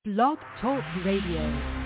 Blog Talk Radio.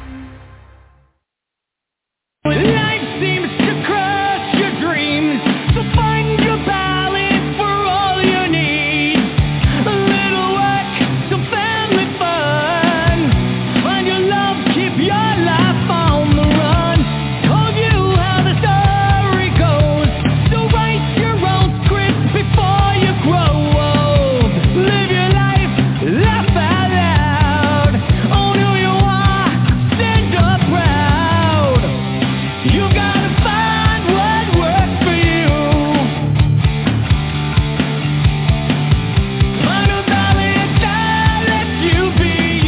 Life seems to crush your dreams, so find your balance for all you need. A little work, some family fun. Find your love, keep your life on the run. Told you how the story goes, so write your own script before you grow old. Live your life, laugh out loud. Own who you are, stand up proud. You gotta find what works for you. Find a balance that lets you be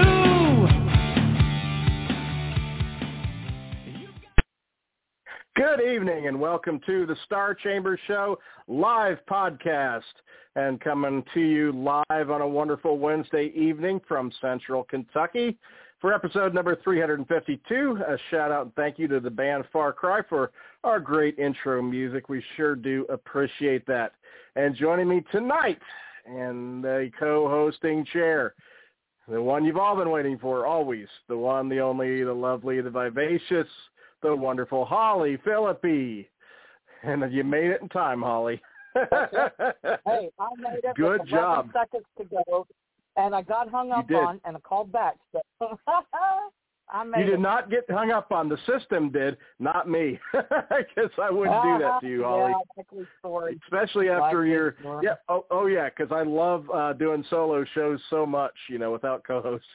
you. Good evening and welcome to the Star Chamber Show live podcast, and coming to you live on a wonderful Wednesday evening from Central Kentucky for episode number 352. A shout out and thank you to the band Far Cry for our great intro music. We sure do appreciate that. And joining me tonight in the co-hosting chair, the one you've all been waiting for, always, the one, the only, the lovely, the vivacious, the wonderful Holly Philippi. And you made it in time, Holly. Hey, I made it Good with 11 job. seconds to go, and I got hung up did. on, and I called back. So I made You did it. not get hung up on. The system did, not me. Because I wouldn't do that to you, Holly. Yeah, likely story. Especially after Likely your story. yeah. Oh yeah, because I love doing solo shows so much, without co-hosts.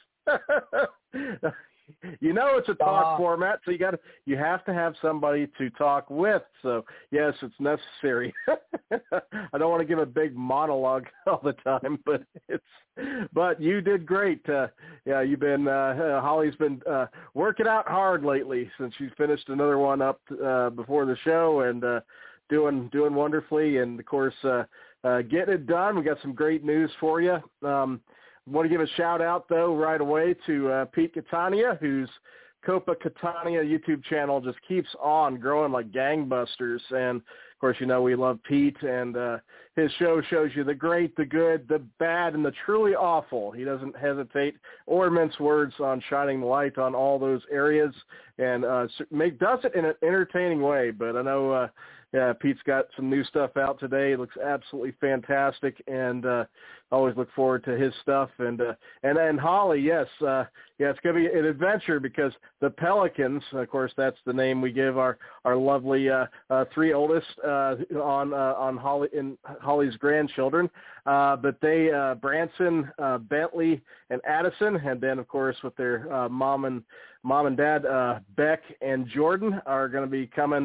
It's a talk format, so you have to have somebody to talk with. So yes, it's necessary. I don't want to give a big monologue all the time, but you did great. You've been Holly's been working out hard lately since she's finished another one up before the show, and doing wonderfully. And of course, getting it done. We got some great news for you. Want to give a shout-out, though, right away to Pete Catania, whose Copa Catania YouTube channel just keeps on growing like gangbusters. And, of course, we love Pete, and his show shows you the great, the good, the bad, and the truly awful. He doesn't hesitate or mince words on shining light on all those areas, and does it in an entertaining way. But I know Pete's got some new stuff out today. It looks absolutely fantastic, and always look forward to his stuff. And then Holly, yes, it's going to be an adventure because the Pelicans, of course, that's the name we give our lovely three oldest on Holly and Holly's grandchildren. But they, Branson, Bentley, and Addison, and then of course with their mom and dad, Beck and Jordan, are going to be coming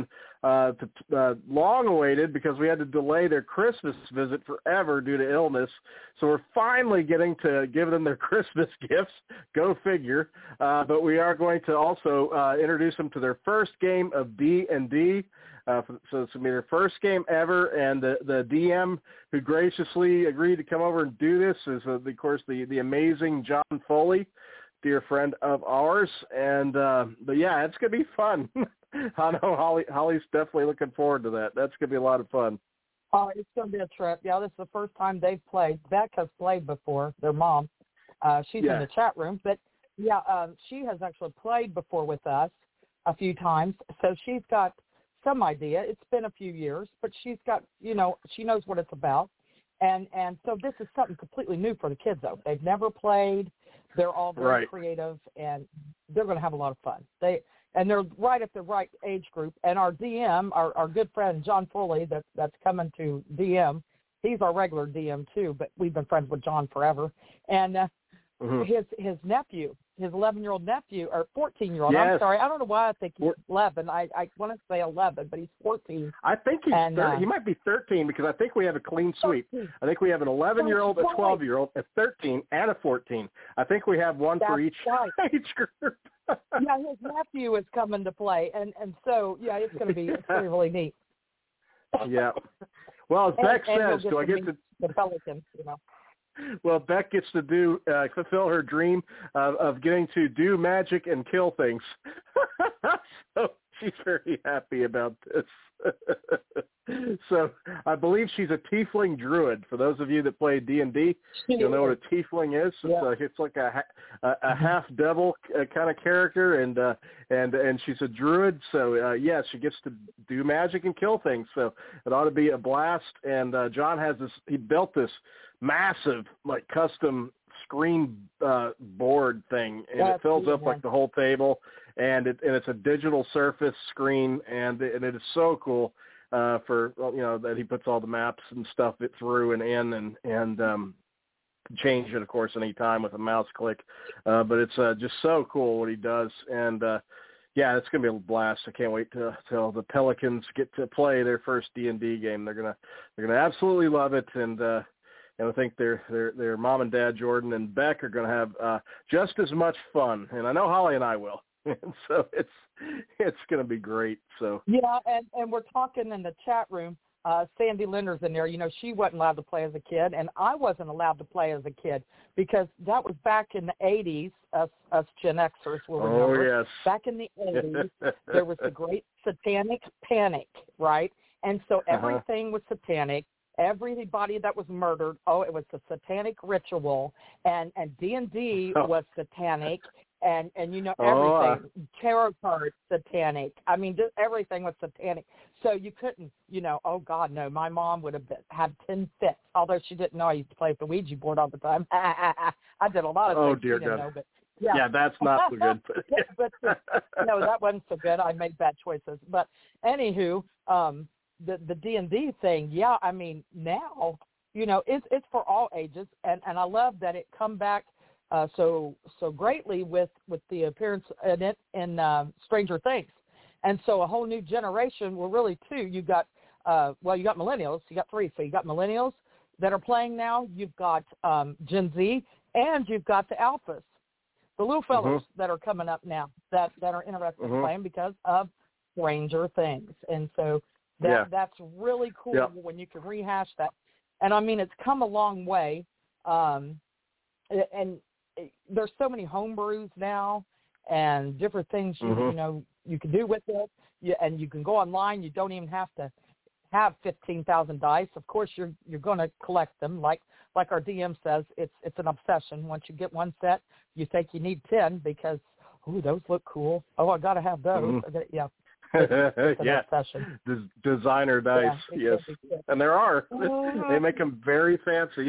long awaited because we had to delay their Christmas visit forever due to illness. So we're finally getting to give them their Christmas gifts. Go figure. But we are going to also introduce them to their first game of D&D. So this will be their first game ever, and the DM who graciously agreed to come over and do this is, of course, the amazing John Foley, dear friend of ours. And but yeah, it's gonna be fun. I know Holly's definitely looking forward to that. That's gonna be a lot of fun. Oh, it's going to be a trip. Yeah, this is the first time they've played. Beck has played before, their mom. She's in the chat room. But, yeah, she has actually played before with us a few times. So she's got some idea. It's been a few years, but she's got, she knows what it's about. And so this is something completely new for the kids, though. They've never played. They're all very creative, and they're going to have a lot of fun. And they're right at the right age group. And our DM, our good friend John Foley, that's coming to DM, he's our regular DM too, but we've been friends with John forever. And his nephew, his 11-year-old nephew, or 14-year-old, yes. I'm sorry, I don't know why I think he's 11. I want to say 11, but he's 14. I think he's he might be 13 because I think we have a clean sweep. 13. I think we have an 11-year-old, a 12-year-old, a 13, and a 14. I think we have one for each age group. Yeah, his nephew is coming to play, and so, yeah, it's going to be really neat. Yeah. Well, as Beck says, do I get to the Pelicans, Well, Beck gets to fulfill her dream of getting to do magic and kill things. So she's very happy about this. So I believe she's a tiefling druid. For those of you that play D&D, you'll know what a tiefling is. It's like a half devil kind of character, and she's a druid. So yeah, she gets to do magic and kill things. So it ought to be a blast. And John has this. He built this massive like custom screen board thing, and it fills up like the whole table, and it's a digital surface screen, and it is so cool for that he puts all the maps and stuff it through and in and change it of course any time with a mouse click, but it's just so cool what he does, and yeah, it's gonna be a blast. I can't wait till the Pelicans get to play their first D&D game. They're gonna absolutely love it, and I think their mom and dad, Jordan and Beck, are going to have just as much fun. And I know Holly and I will. And so it's going to be great. So yeah, and we're talking in the chat room. Sandy Linder's in there. She wasn't allowed to play as a kid, and I wasn't allowed to play as a kid because that was back in the 80s. Us Gen Xers will remember. Oh, yes. Back in the 80s, there was the great satanic panic, right? And so everything was satanic. Everybody that was murdered, it was a satanic ritual, and D&D was satanic, and everything, tarot cards satanic. I mean, just everything was satanic. So you couldn't, oh God, no. My mom would have had 10 fits, although she didn't know I used to play with the Ouija board all the time. I did a lot of things dear she didn't God. know, but yeah, that's not so good. but no, that wasn't so good. I made bad choices. But anywho, the D&D thing, yeah, I mean, now, it's for all ages, and I love that it come back so greatly with the appearance in it in Stranger Things. And so a whole new generation, well, really two, you got millennials, you got three. So you got millennials that are playing now, you've got Gen Z, and you've got the alphas, the little fellows that are coming up now that are interested in playing because of Stranger Things. And so that's really cool when you can rehash that. And I mean, it's come a long way. And there's so many homebrews now and different things you can do with it. And you can go online. You don't even have to have 15,000 dice. Of course, you're going to collect them. Like our DM says, it's an obsession. Once you get one set, you think you need 10 because those look cool. Oh, I got to have those. Yeah. It's obsession. Designer dice, yes, and there are. They make them very fancy.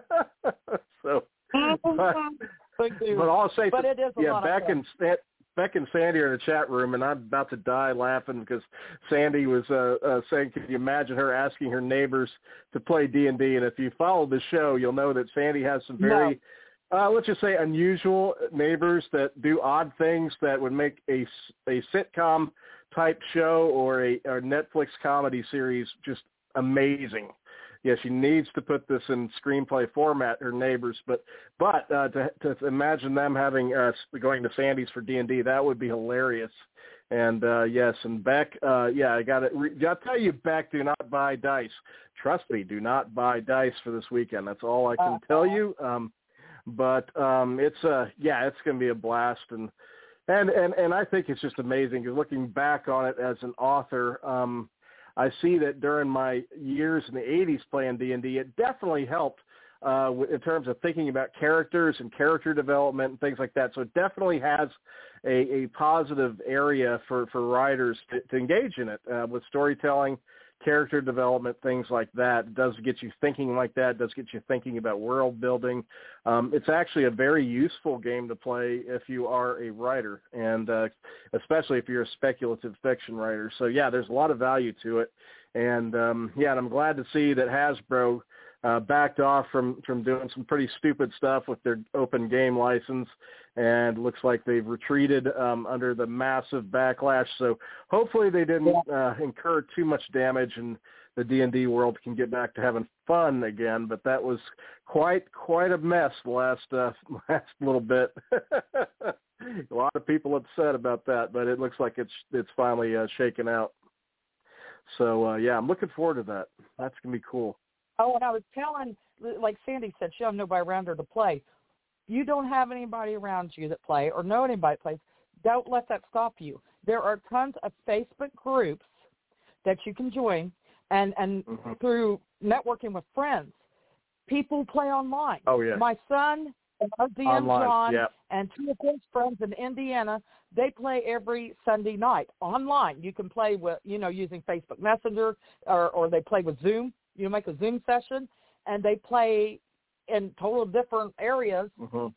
So, but I'll say, but it is a lot of fun. Beck and Sandy are in the chat room, and I'm about to die laughing because Sandy was saying, "Can you imagine her asking her neighbors to play D&D?" And if you follow the show, you'll know that Sandy has some very let's just say unusual neighbors that do odd things that would make a sitcom type show or a Netflix comedy series just amazing. Yeah, she needs to put this in screenplay format, her neighbors, but to imagine them having going to Sandy's for D&D, that would be hilarious. And yes, and Beck, I got it. I'll tell you, Beck, do not buy dice. Trust me, do not buy dice for this weekend. That's all I can tell you. But it's going to be a blast, and I think it's just amazing. Because looking back on it as an author, I see that during my years in the 80s playing D&D, it definitely helped in terms of thinking about characters and character development and things like that. So it definitely has a positive area for writers to engage in it with storytelling, character development, things like that. It does get you thinking like that. It does get you thinking about world building. It's actually a very useful game to play if you are a writer, and especially if you're a speculative fiction writer. So, yeah, there's a lot of value to it. And, and I'm glad to see that Hasbro backed off from doing some pretty stupid stuff with their open game license, and looks like they've retreated under the massive backlash. So hopefully they didn't incur too much damage, and the D&D world can get back to having fun again. But that was quite a mess the last little bit. A lot of people upset about that, but it looks like it's finally shaken out. So I'm looking forward to that. That's gonna be cool. Oh, and I was telling, like Sandy said, she had nobody around her to play. You don't have anybody around you that play or know anybody that plays. Don't let that stop you. there are tons of Facebook groups that you can join, and through networking with friends, people play online. Oh, yeah. My son, DM John, and two of his friends in Indiana, they play every Sunday night online. You can play with, using Facebook Messenger, or they play with Zoom. You make a Zoom session, and they play in total different areas,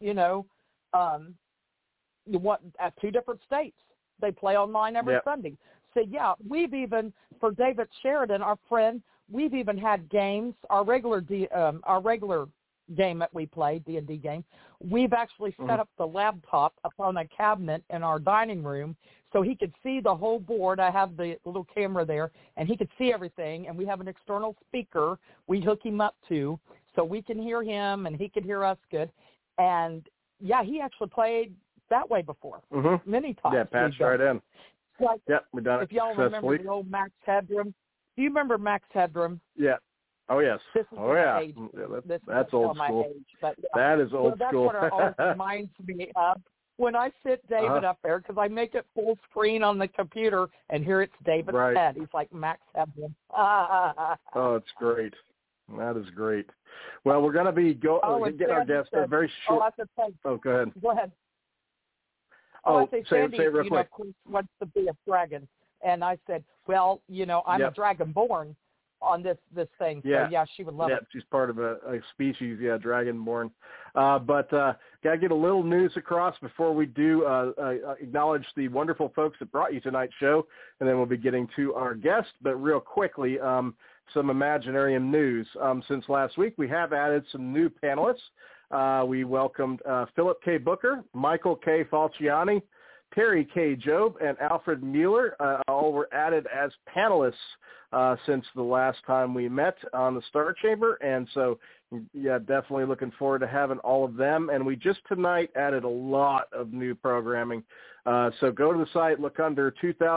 at two different states. They play online every Sunday. So, yeah, we've even, for David Sheridan, our friend, we've even had games, our regular game that we play, D&D game, we've actually set up the laptop up on a cabinet in our dining room so he could see the whole board. I have the little camera there, and he could see everything, and we have an external speaker we hook him up to so we can hear him and he can hear us good. And, yeah, he actually played that way before, many times. Yeah, patched right in. Like, we done it if y'all remember the old Max Headroom. Do you remember Max Headroom? Yeah. Oh, yes. This is age. That's old school. Age, but, that is old school. That's what it always reminds me of when I sit David up there, because I make it full screen on the computer, and here it's David's head. He's like Max Headroom. Oh, it's great. That is great. Well, we're going to be getting our guest very short. Go ahead. Go ahead. Say it real quick. Of course, wants to be a dragon. And I said, well, I'm a dragonborn on this thing. So, she would love it. Yeah, she's part of a species, dragonborn. But got to get a little news across before we do acknowledge the wonderful folks that brought you tonight's show, and then we'll be getting to our guest. But real quickly, some Imaginarium news. Since last week, we have added some new panelists. We welcomed Philip K. Booker, Michael K. Falciani, Terry K. Job, and Alfred Mueller. All were added as panelists since the last time we met on the Star Chamber. And so, definitely looking forward to having all of them. And we just tonight added a lot of new programming. So go to the site, look under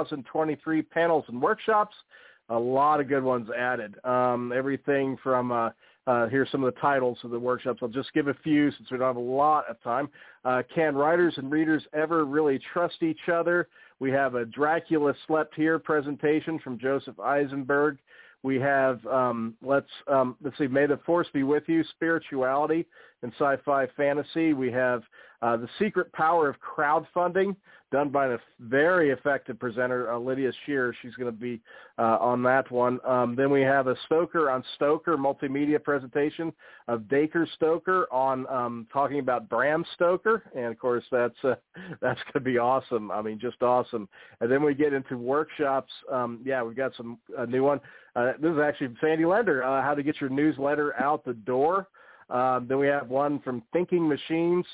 2023 panels and workshops. A lot of good ones added. Everything from here's some of the titles of the workshops. I'll just give a few since we don't have a lot of time. Can writers and readers ever really trust each other? We have a Dracula Slept Here presentation from Joseph Eisenberg. We have, let's see, May the Force Be With You, Spirituality and Sci-Fi Fantasy. We have The Secret Power of Crowdfunding, done by a very effective presenter, Lydia Shearer. She's going to be on that one. Then we have a Stoker on Stoker multimedia presentation of Dacre Stoker on talking about Bram Stoker. And, of course, that's going to be awesome. I mean, just awesome. And then we get into workshops. We've got a new one. This is actually Sandy Lender, how to get your newsletter out the door. Then we have one from Thinking Machines,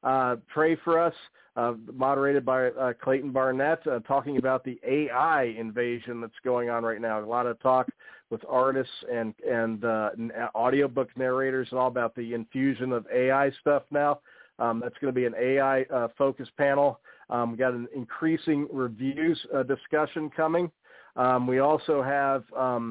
Pray for Us, moderated by Clayton Barnett, talking about the AI invasion that's going on right now. A lot of talk with artists and audiobook narrators and all about the infusion of AI stuff now. That's going to be an AI-focused panel. We got an increasing reviews discussion coming. We also have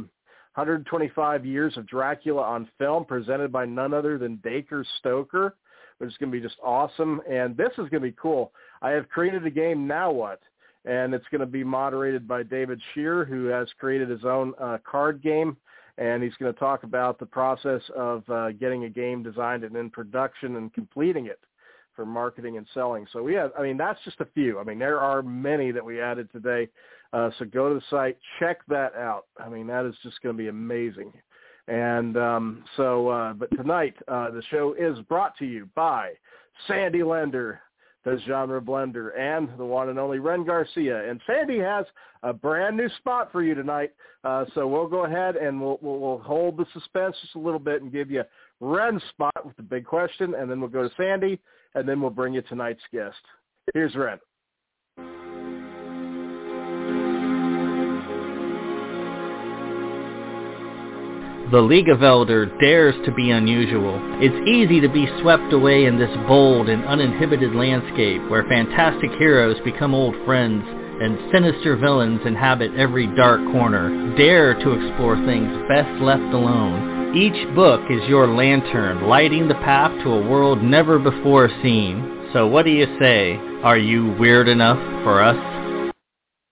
125 Years of Dracula on Film, presented by none other than Dacre Stoker, which is going to be just awesome. And this is going to be cool. I have created a game, Now What? And it's going to be moderated by David Shearer, who has created his own card game. And he's going to talk about the process of getting a game designed and in production and completing it for marketing and selling. So that's just a few. I mean, there are many that we added today. So go to the site, check that out. I mean, that is just going to be amazing. And but tonight, the show is brought to you by Sandy Lender, the Genre Blender, and the one and only Ren Garcia. And Sandy has a brand new spot for you tonight. So we'll go ahead and we'll hold the suspense just a little bit and give you Ren's spot with the big question, and then we'll go to Sandy, and then we'll bring you tonight's guest. Here's Ren. The League of Elder dares to be unusual. It's easy to be swept away in this bold and uninhibited landscape where fantastic heroes become old friends and sinister villains inhabit every dark corner. Dare to explore things best left alone. Each book is your lantern, lighting the path to a world never before seen. So what do you say? Are you weird enough for us?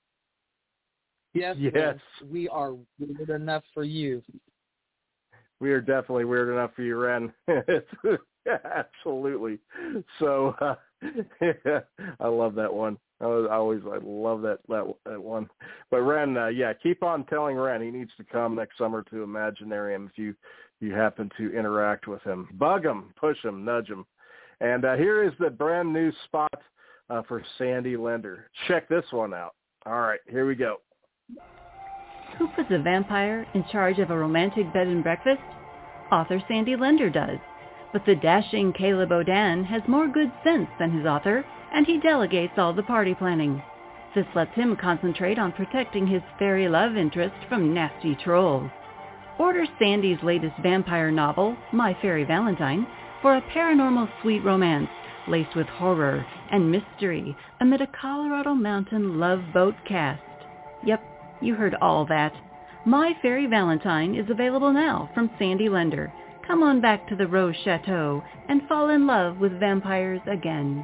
Yes. We are weird enough for you. We are definitely weird enough for you, Ren. Absolutely. So I love that one. I love that one. But Ren, keep on telling Ren he needs to come next summer to Imaginarium if you happen to interact with him. Bug him, push him, nudge him. And here is the brand new spot for Sandy Lender. Check this one out. All right, here we go. Who puts a vampire in charge of a romantic bed and breakfast? Author Sandy Lender does. But the dashing Caleb O'Dan has more good sense than his author, and he delegates all the party planning. This lets him concentrate on protecting his fairy love interest from nasty trolls. Order Sandy's latest vampire novel, My Fairy Valentine, for a paranormal sweet romance laced with horror and mystery amid a Colorado mountain love boat cast. Yep, you heard all that. My Fairy Valentine is available now from Sandy Lender. Come on back to the Rose Chateau and fall in love with vampires again.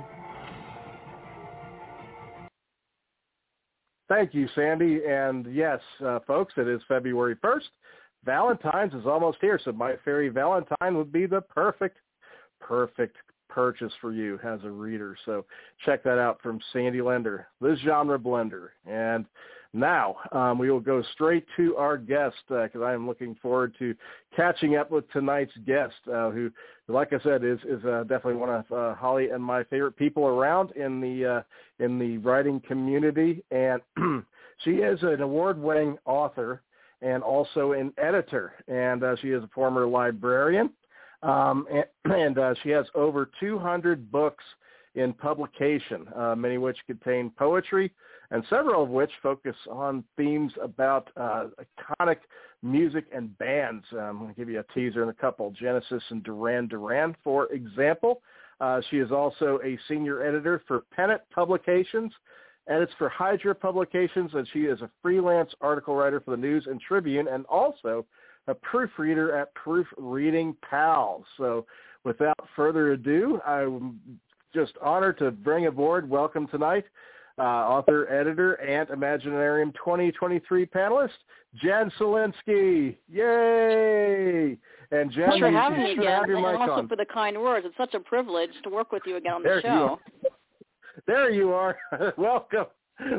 Thank you, Sandy. And yes, folks, it is February 1st. Valentine's is almost here, so My Fairy Valentine would be the perfect purchase for you as a reader. So check that out from Sandy Lender, the genre blender. And now we will go straight to our guest because I am looking forward to catching up with tonight's guest, who, like I said, is definitely one of Holly and my favorite people around in the writing community. And she is an award-winning author and also an editor, and she is a former librarian. And she has over 200 books in publication, many of which contain poetry, and several of which focus on themes about iconic music and bands. I'm going to give you a teaser in a couple. Genesis and Duran Duran, for example. She is also a senior editor for Pennant Publications, edits for Hydra Publications, and she is a freelance article writer for the News and Tribune, and also a proofreader at Proofreading Pals. So without further ado, I'm just honored to bring aboard, welcome tonight, author, editor, and Imaginarium 2023 panelist, Jen Selinsky. Yay! And Jen, thanks for having me again, and also for the kind words. It's such a privilege to work with you again on the show. There you are. Welcome.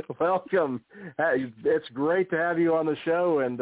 It's great to have you on the show, and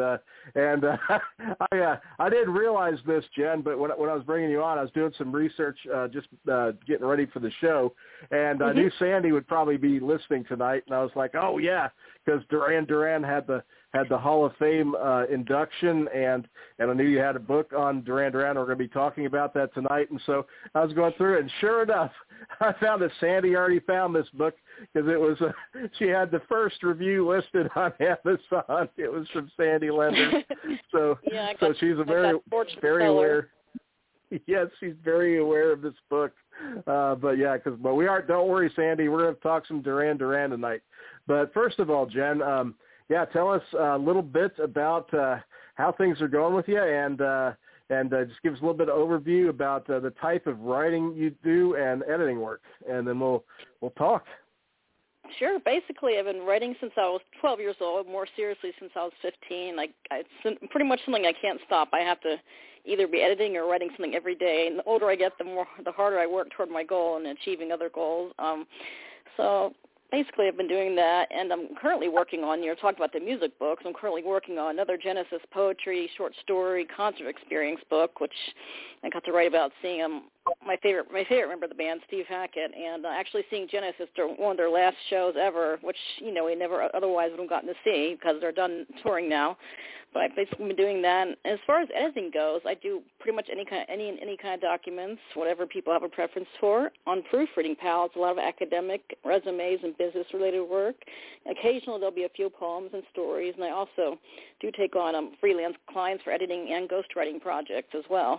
I didn't realize this, Jen, but when I was bringing you on, I was doing some research, just getting ready for the show, and I knew Sandy would probably be listening tonight, and I was like, oh yeah, because Duran Duran had the Hall of Fame induction, and I knew you had a book on Duran Duran. We're going to be talking about that tonight, and so I was going through it, and sure enough, I found that Sandy already found this book because it was she had the first review listed on Amazon. It was from Sandy Lender, so she's very aware. Yes, she's very aware of this book. But we aren't. Don't worry, Sandy. We're going to talk some Duran Duran tonight. But first of all, Jen, tell us a little bit about how things are going with you, and just give us a little bit of overview about the type of writing you do and editing work, and then we'll talk. Sure. Basically, I've been writing since I was 12 years old, more seriously since I was 15. It's pretty much something I can't stop. I have to either be editing or writing something every day. And the older I get, the harder I work toward my goal and achieving other goals. So basically, I've been doing that, and I'm currently working on, talking about the music books, I'm currently working on another Genesis poetry, short story, concert experience book, which I got to write about seeing my favorite member of the band, Steve Hackett, and actually seeing Genesis during one of their last shows ever, which, we never otherwise would have gotten to see because they're done touring now. But I've basically been doing that. And as far as editing goes, I do pretty much any kind of documents, whatever people have a preference for. On Proofreading Pals, a lot of academic resumes and business-related work. Occasionally there'll be a few poems and stories, and I also do take on freelance clients for editing and ghostwriting projects as well.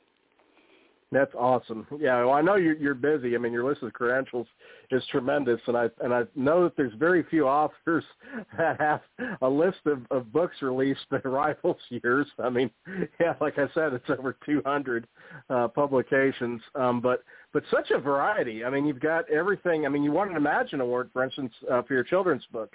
That's awesome. Yeah, well, I know you're busy. I mean, your list of credentials is tremendous, and I know that there's very few authors that have a list of books released that rivals yours. I mean, yeah, like I said, it's over 200 publications, but such a variety. I mean, you've got everything. I mean, you won an Imagine Award, for instance, for your children's book.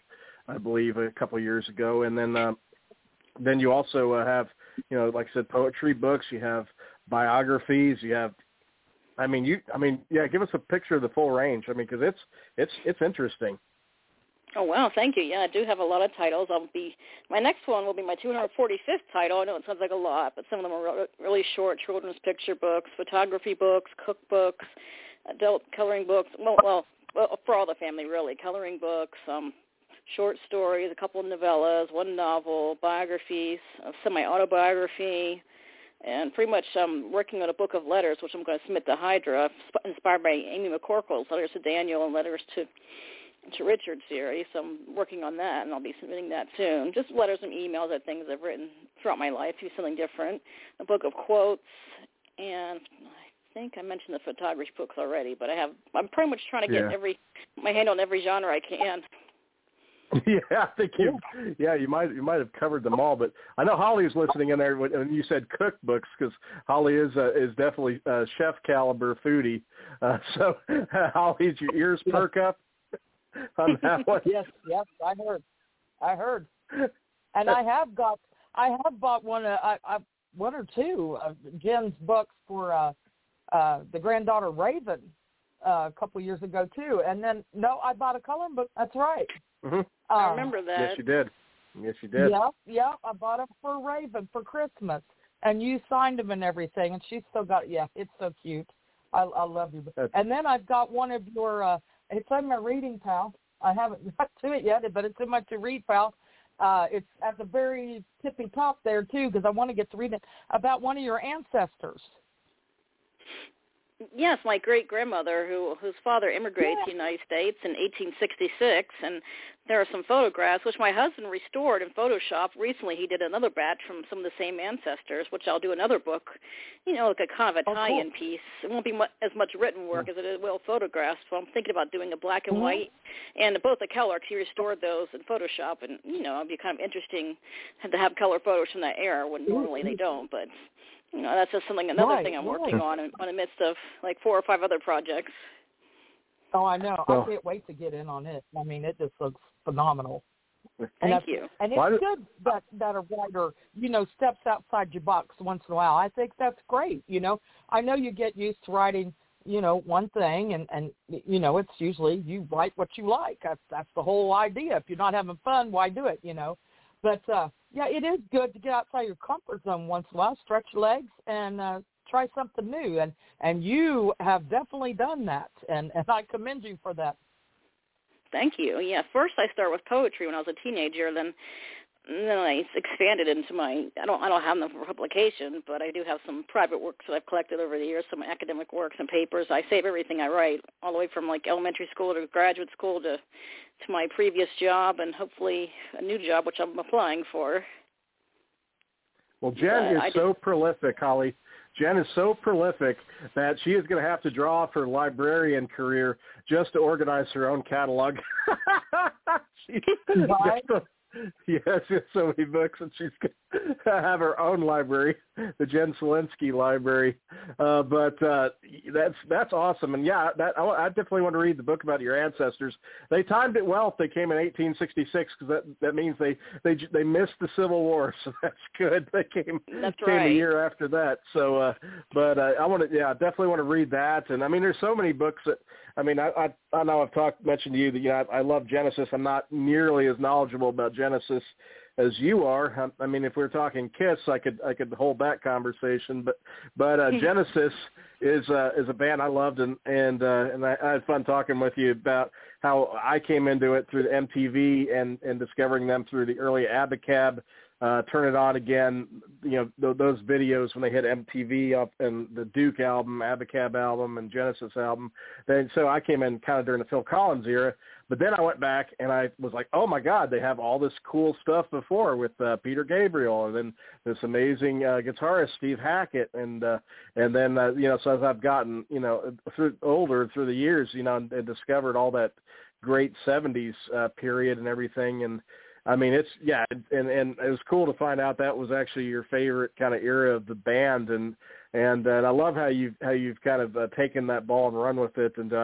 I believe, a couple of years ago. And then you also have, like I said, poetry books. You have biographies. You have, give us a picture of the full range. Because it's interesting. Oh, wow, thank you. Yeah, I do have a lot of titles. My next one will be my 245th title. I know it sounds like a lot, but some of them are really short children's picture books, photography books, cookbooks, adult coloring books, well, for all the family, really, coloring books, short stories, a couple of novellas, one novel, biographies, a semi-autobiography, and pretty much working on a book of letters, which I'm going to submit to Hydra, inspired by Amy McCorkle's Letters to Daniel and Letters to Richard series. So I'm working on that, and I'll be submitting that soon. Just letters and emails of things I've written throughout my life, do something different. A book of quotes, and I think I mentioned the photography books already, but I'm pretty much trying to get my hand on every genre I can. Yeah, I think you might have covered them all, but I know Holly's listening in there when you said cookbooks, because Holly is definitely a chef caliber foodie. So Holly, your ears perk up on that one? Yes, I heard, and I have bought one or two of Jen's books for the granddaughter Raven a couple of years ago too, and then I bought a coloring book. That's right. Mm-hmm. I remember that. Yes, you did. Yeah, I bought them for Raven for Christmas, and you signed them and everything, and she's still got. Yeah, it's so cute. I love you. And then I've got one of your. It's on my reading pal. I haven't got to it yet, but it's in my to read pal. It's at the very tippy top there too, because I want to get to read it about one of your ancestors. Yes, my great-grandmother, whose father immigrated to the United States in 1866, and there are some photographs, which my husband restored in Photoshop. Recently, he did another batch from some of the same ancestors, which I'll do another book, like a kind of a tie-in piece. It won't be as much written work as it will photographs, so I'm thinking about doing a black and white, and both the color. He restored those in Photoshop, and, it'd be kind of interesting to have color photos from that era when normally they don't, but... that's just another thing I'm working on in the midst of like 4 or 5 other projects. Oh, I know. I can't wait to get in on it. It just looks phenomenal. Thank you. And it's good that a writer, steps outside your box once in a while. I think that's great. I know you get used to writing, one thing, and it's usually you write what you like. That's the whole idea. If you're not having fun, why do it? But it is good to get outside your comfort zone once in a while, stretch your legs, and try something new. And you have definitely done that, and I commend you for that. Thank you. Yeah, first I started with poetry when I was a teenager, then I expanded into I don't have them for publication, but I do have some private works that I've collected over the years, some academic works and papers. I save everything I write, all the way from like elementary school to graduate school to my previous job, and hopefully a new job, which I'm applying for. Well, Jen is so prolific, Holly. Jen is so prolific that she is going to have to draw off her librarian career just to organize her own catalog. Yes, so many books, and she's going to have her own library, the Jen Selinsky Library. But that's awesome, and I definitely want to read the book about your ancestors. They timed it well if they came in 1866, because that means they missed the Civil War, so that's good. They came a year after that. So, I definitely want to read that. And there's so many books that. I know I've mentioned to you that I love Genesis. I'm not nearly as knowledgeable about Genesis as you are. If we're talking Kiss, I could hold that conversation. But Genesis is a band I loved, and I had fun talking with you about how I came into it through MTV and discovering them through the early Abacab. Turn It On Again, those videos when they hit MTV up and the Duke album, Abacab album, and Genesis album. So I came in kind of during the Phil Collins era, but then I went back and I was like, oh my God, they have all this cool stuff before with Peter Gabriel, and then this amazing guitarist Steve Hackett, and then so as I've gotten older through the years, and discovered all that great 70s period and everything, and and it was cool to find out that was actually your favorite kind of era of the band, and I love how you've kind of taken that ball and run with it and done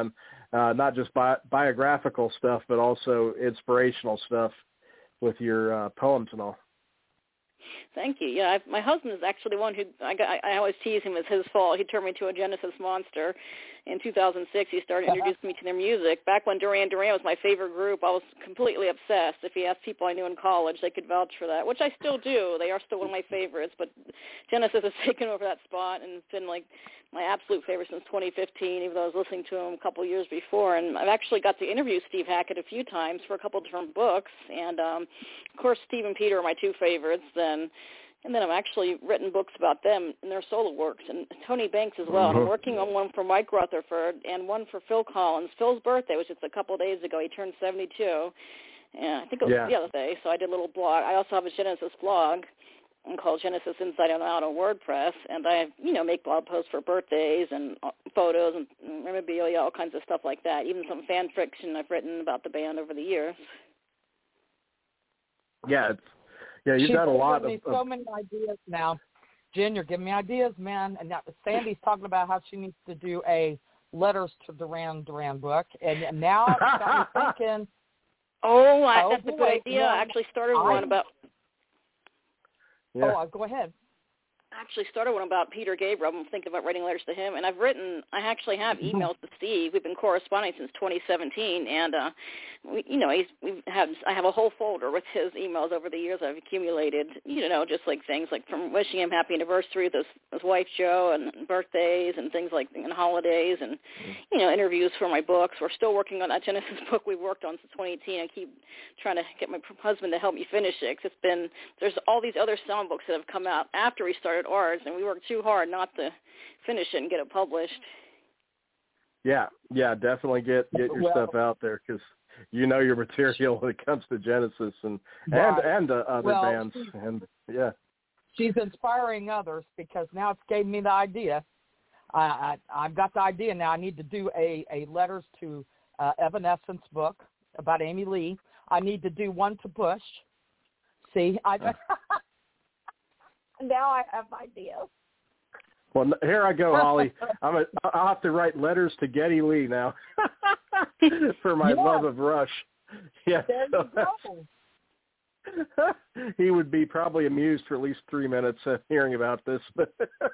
not just biographical stuff, but also inspirational stuff with your poems and all. Thank you. Yeah, my husband is actually the one who I always tease him. It's his fault. He turned me to a Genesis monster. In 2006, he started introducing me to their music. Back when Duran Duran was my favorite group, I was completely obsessed. If you ask people I knew in college, they could vouch for that, which I still do. They are still one of my favorites, but Genesis has taken over that spot, and it's been like my absolute favorite since 2015, even though I was listening to him a couple of years before. And I've actually got to interview Steve Hackett a few times for a couple of different books, and of course, Steve and Peter are my two favorites. And then I've actually written books about them and their solo works, and Tony Banks as well. I'm working on one for Mike Rutherford and one for Phil Collins. Phil's birthday was just a couple of days ago. He turned 72, and I think it was the other day, so I did a little blog. I also have a Genesis blog called Genesis Inside and Out on WordPress, and I, make blog posts for birthdays and photos and memorabilia, all kinds of stuff like that, even some fan fiction I've written about the band over the years. Yeah, you've got a lot of so many ideas now. Jen, you're giving me ideas, man. And now Sandy's talking about how she needs to do a Letters to Duran Duran book. And now I've got me thinking. That's a good idea. I actually started one about. Yeah. Go ahead. I actually started one about Peter Gabriel. I'm thinking about writing letters to him, and I actually have emails to Steve. We've been corresponding since 2017, and I have a whole folder with his emails over the years I've accumulated. Just like things like from wishing him happy anniversary with his wife Jo, and birthdays and things like and holidays, and interviews for my books. We're still working on that Genesis book we've worked on since 2018. I keep trying to get my husband to help me finish it. 'Cause there's all these other sound books that have come out after we started ours, and we worked too hard not to finish it and get it published. Yeah, definitely get your stuff out there, because your material when it comes to Genesis and other bands, and she's inspiring others, because now it's gave me the idea. I've got the idea now. I need to do a Letters to Evanescence book about Amy Lee. I need to do one to Bush. See, now I have ideas. Well, here I go, Holly. I'll have to write letters to Geddy Lee now for my love of Rush. Yeah, there you go. He would be probably amused for at least 3 minutes hearing about this, but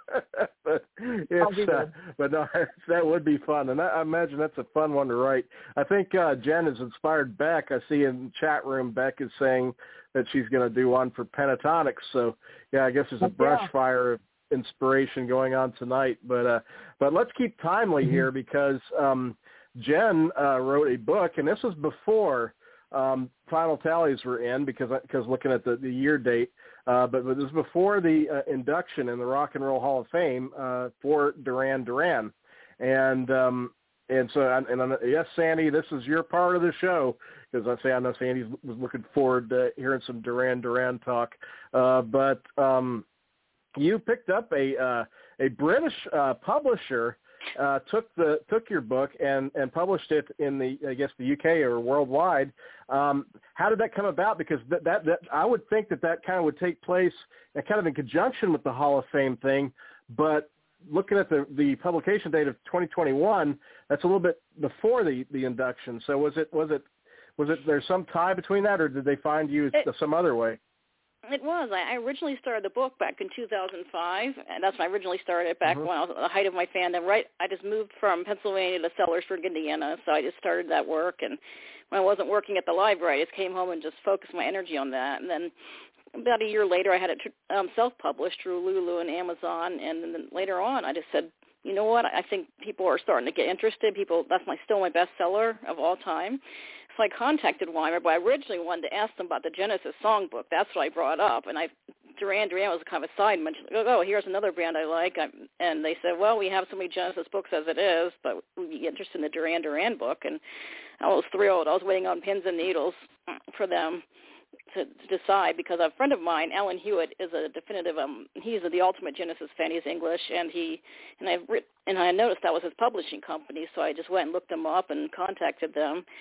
no, that would be fun, and I imagine that's a fun one to write. I think Jen has inspired Beck. I see in the chat room Beck is saying that she's going to do one for Pentatonics. So I guess there's a brush fire of inspiration going on tonight. But let's keep timely here, because Jen wrote a book, and this was before final tallies were in, because looking at the year date, but it was before the induction in the Rock and Roll Hall of Fame for Duran Duran, and so yes, Sandy, this is your part of the show, because I know Sandy was looking forward to hearing some Duran Duran talk, but you picked up a British publisher. Took your book and published it in the UK or worldwide. How did that come about? Because that I would think that kind of would take place kind of in conjunction with the Hall of Fame thing, but looking at the publication date of 2021, that's a little bit before the induction. So was it there's some tie between that, or did they find you some other way? It was. I originally started the book back in 2005, and that's when I originally started it back when I was at the height of my fandom. Right, I just moved from Pennsylvania to Sellersburg, Indiana, so I just started that work. And when I wasn't working at the library, I just came home and just focused my energy on that. And then about a year later, I had it self-published through Lulu and Amazon. And then later on, I just said, you know what? I think people are starting to get interested. That's still my bestseller of all time. So I contacted Weimer, but I originally wanted to ask them about the Genesis songbook. That's what I brought up. And Duran Duran was kind of a side mention. Oh, here's another band I like. And they said, well, we have so many Genesis books as it is, but we'd be interested in the Duran Duran book. And I was thrilled. I was waiting on pins and needles for them to decide, because a friend of mine, Alan Hewitt, is a definitive. He's the ultimate Genesis fan. He's English, and I noticed that was his publishing company, so I just went and looked them up and contacted them.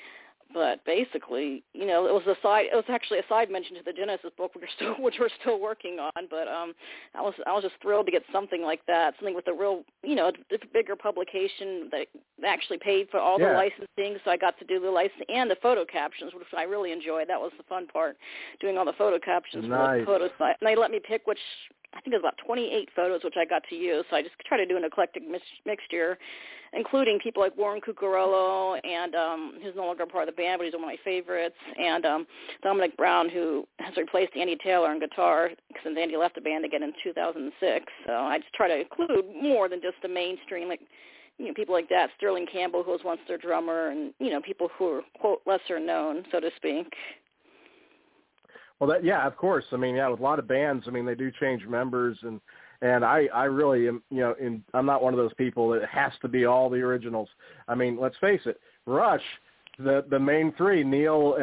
But basically, it was actually a side mention to the Genesis book, which we're still working on. But I was just thrilled to get something like that, something with a real, a bigger publication that actually paid for all the licensing. So I got to do the licensing and the photo captions, which I really enjoyed. That was the fun part, doing all the photo captions for the photos. And they let me pick which. I think it was about 28 photos, which I got to use. So I just try to do an eclectic mixture, including people like Warren Cucurullo, and who's no longer part of the band, but he's one of my favorites, and Dominic Brown, who has replaced Andy Taylor on guitar since Andy left the band again in 2006. So I just try to include more than just the mainstream, like, people like that, Sterling Campbell, who was once their drummer, and, people who are, quote, lesser known, so to speak. Well, of course. I mean, with a lot of bands, I mean, they do change members, and I really am, I'm not one of those people that has to be all the originals. I mean, let's face it, Rush, the main three, Neil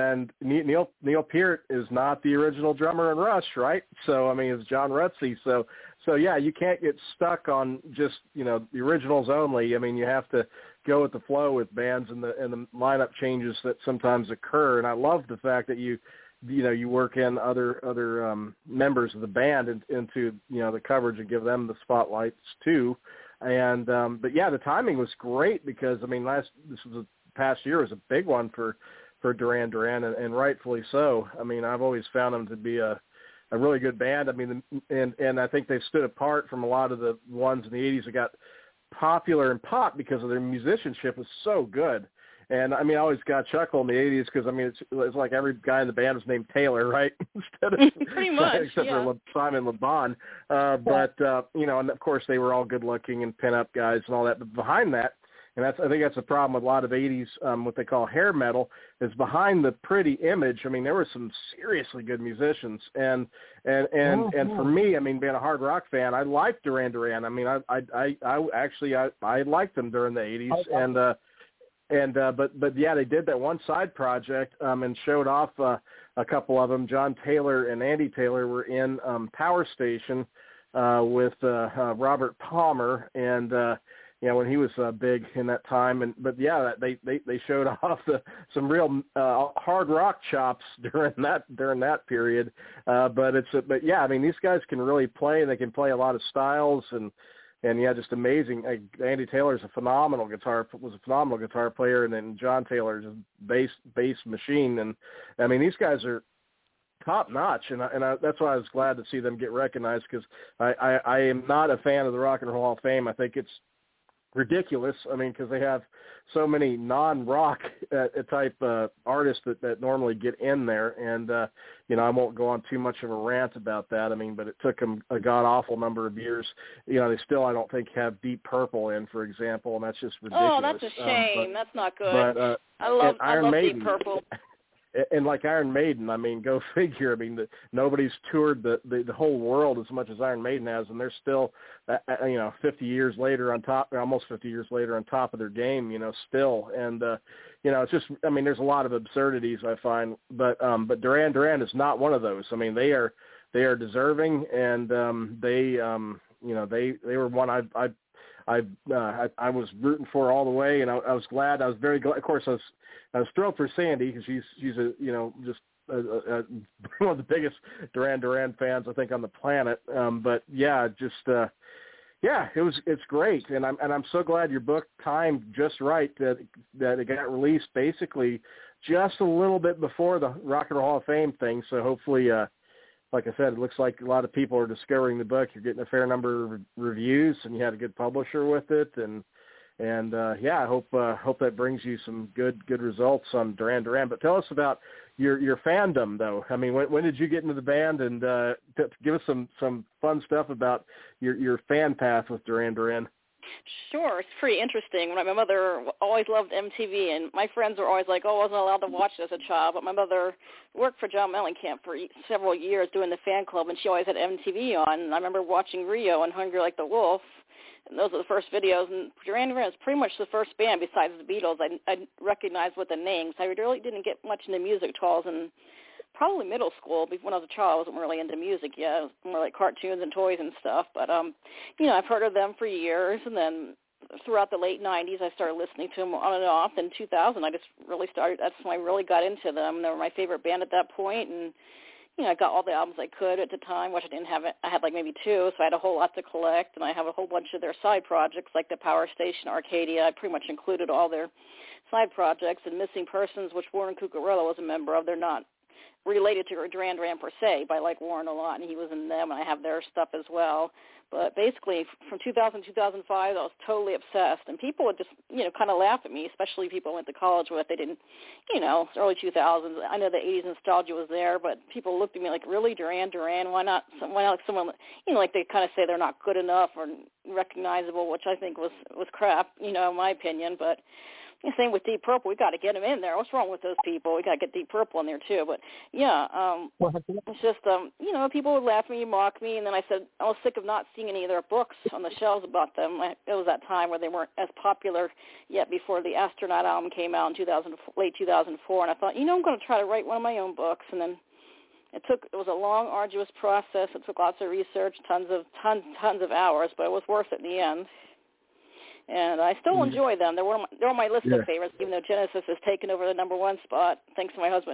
Peart is not the original drummer in Rush, right? So, I mean, it's John Rutsey. So yeah, you can't get stuck on just, the originals only. I mean, you have to go with the flow with bands and the lineup changes that sometimes occur. And I love the fact that you work in other members of the band into the coverage and give them the spotlights too. And but yeah, the timing was great because I mean the past year was a big one for Duran Duran, and rightfully so. I mean, I've always found them to be a really good band. I mean, and I think they've stood apart from a lot of the ones in the 80s that got popular in pop because of their musicianship was so good. And, I mean, I always got a chuckle in the 80s because, I mean, it's like every guy in the band was named Taylor, right? Instead of pretty much, except for Simon Le Bon. But, and, of course, they were all good-looking and pin-up guys and all that. But behind that, and I think that's a problem with a lot of 80s, what they call hair metal, is behind the pretty image. I mean, there were some seriously good musicians. And for me, I mean, being a hard rock fan, I liked Duran Duran. I mean, I liked them during the 80s. But yeah, they did that one side project and showed off a couple of them. John Taylor and Andy Taylor were in Power Station with Robert Palmer, and when he was big in that time. But yeah, they showed off some real hard rock chops during that period. But yeah, I mean, these guys can really play, and they can play a lot of styles and yeah, just amazing. Andy Taylor was a phenomenal guitar player, and then John Taylor is a bass machine. And I mean, these guys are top notch, and that's why I was glad to see them get recognized, because I am not a fan of the Rock and Roll Hall of Fame. I think it's ridiculous. I mean, because they have so many non-rock type artists that normally get in there, and I won't go on too much of a rant about that. I mean, but it took them a god-awful number of years. They still, I don't think, have Deep Purple in, for example, and that's just ridiculous. Oh, that's a shame. That's not good. But I love Deep Purple. And like Iron Maiden, I mean, go figure. I mean, nobody's toured the whole world as much as Iron Maiden has, and they're still, 50 years later on top, almost 50 years later on top of their game, still. And, it's just, I mean, there's a lot of absurdities I find, but Duran Duran is not one of those. I mean, they are deserving, and they were one I was rooting for all the way, and I was glad. I was very glad. Of course, I was thrilled for Sandy, because she's a just one of the biggest Duran Duran fans I think on the planet. But yeah, just it's great, and I'm so glad your book timed just right that it got released basically just a little bit before the Rock and Roll Hall of Fame thing. So hopefully, like I said, it looks like a lot of people are discovering the book. You're getting a fair number of reviews, and you had a good publisher with it, and I hope that brings you some good results on Duran Duran. But tell us about your fandom, though. I mean, when did you get into the band, and give us some fun stuff about your fan path with Duran Duran? Sure, it's pretty interesting. My mother always loved MTV, and my friends were always like, I wasn't allowed to watch it as a child, but my mother worked for John Mellencamp for several years doing the fan club, and she always had MTV on. And I remember watching Rio and Hungry Like the Wolf, and those are the first videos. And Duran Duran is pretty much the first band besides the Beatles I recognized with the names. I really didn't get much into music till I was in probably middle school. When I was a child, I wasn't really into music yet. It was more like cartoons and toys and stuff. But, I've heard of them for years. And then throughout the late 90s, I started listening to them on and off. In 2000, I just really started. That's when I really got into them. They were my favorite band at that point, and I got all the albums I could at the time, which I didn't have. I had like maybe 2, so I had a whole lot to collect, and I have a whole bunch of their side projects, like the Power Station, Arcadia. I pretty much included all their side projects, and Missing Persons, which Warren Cucurella was a member of. They're not related to Duran Duran per se, but I like Warren a lot, and he was in them, and I have their stuff as well. But basically, from 2000 to 2005, I was totally obsessed, and people would just, kind of laugh at me, especially people I went to college with. They didn't, it's early 2000s. I know the 80s nostalgia was there, but people looked at me like, really, Duran Duran? Why not like someone, like they kind of say they're not good enough or recognizable, which I think was crap, in my opinion, but... Same with Deep Purple. We got to get them in there. What's wrong with those people? We got to get Deep Purple in there too. But it's just people would laugh at me, mock me, and then I said I was sick of not seeing any of their books on the shelves about them. It was that time where they weren't as popular yet before the Astronaut album came out in late 2004, and I thought, I'm going to try to write one of my own books, and then it was a long, arduous process. It took lots of research, tons of hours, but it was worth it in the end. And I still enjoy them. They're on my list of favorites, even though Genesis has taken over the number 1 spot, thanks to my husband.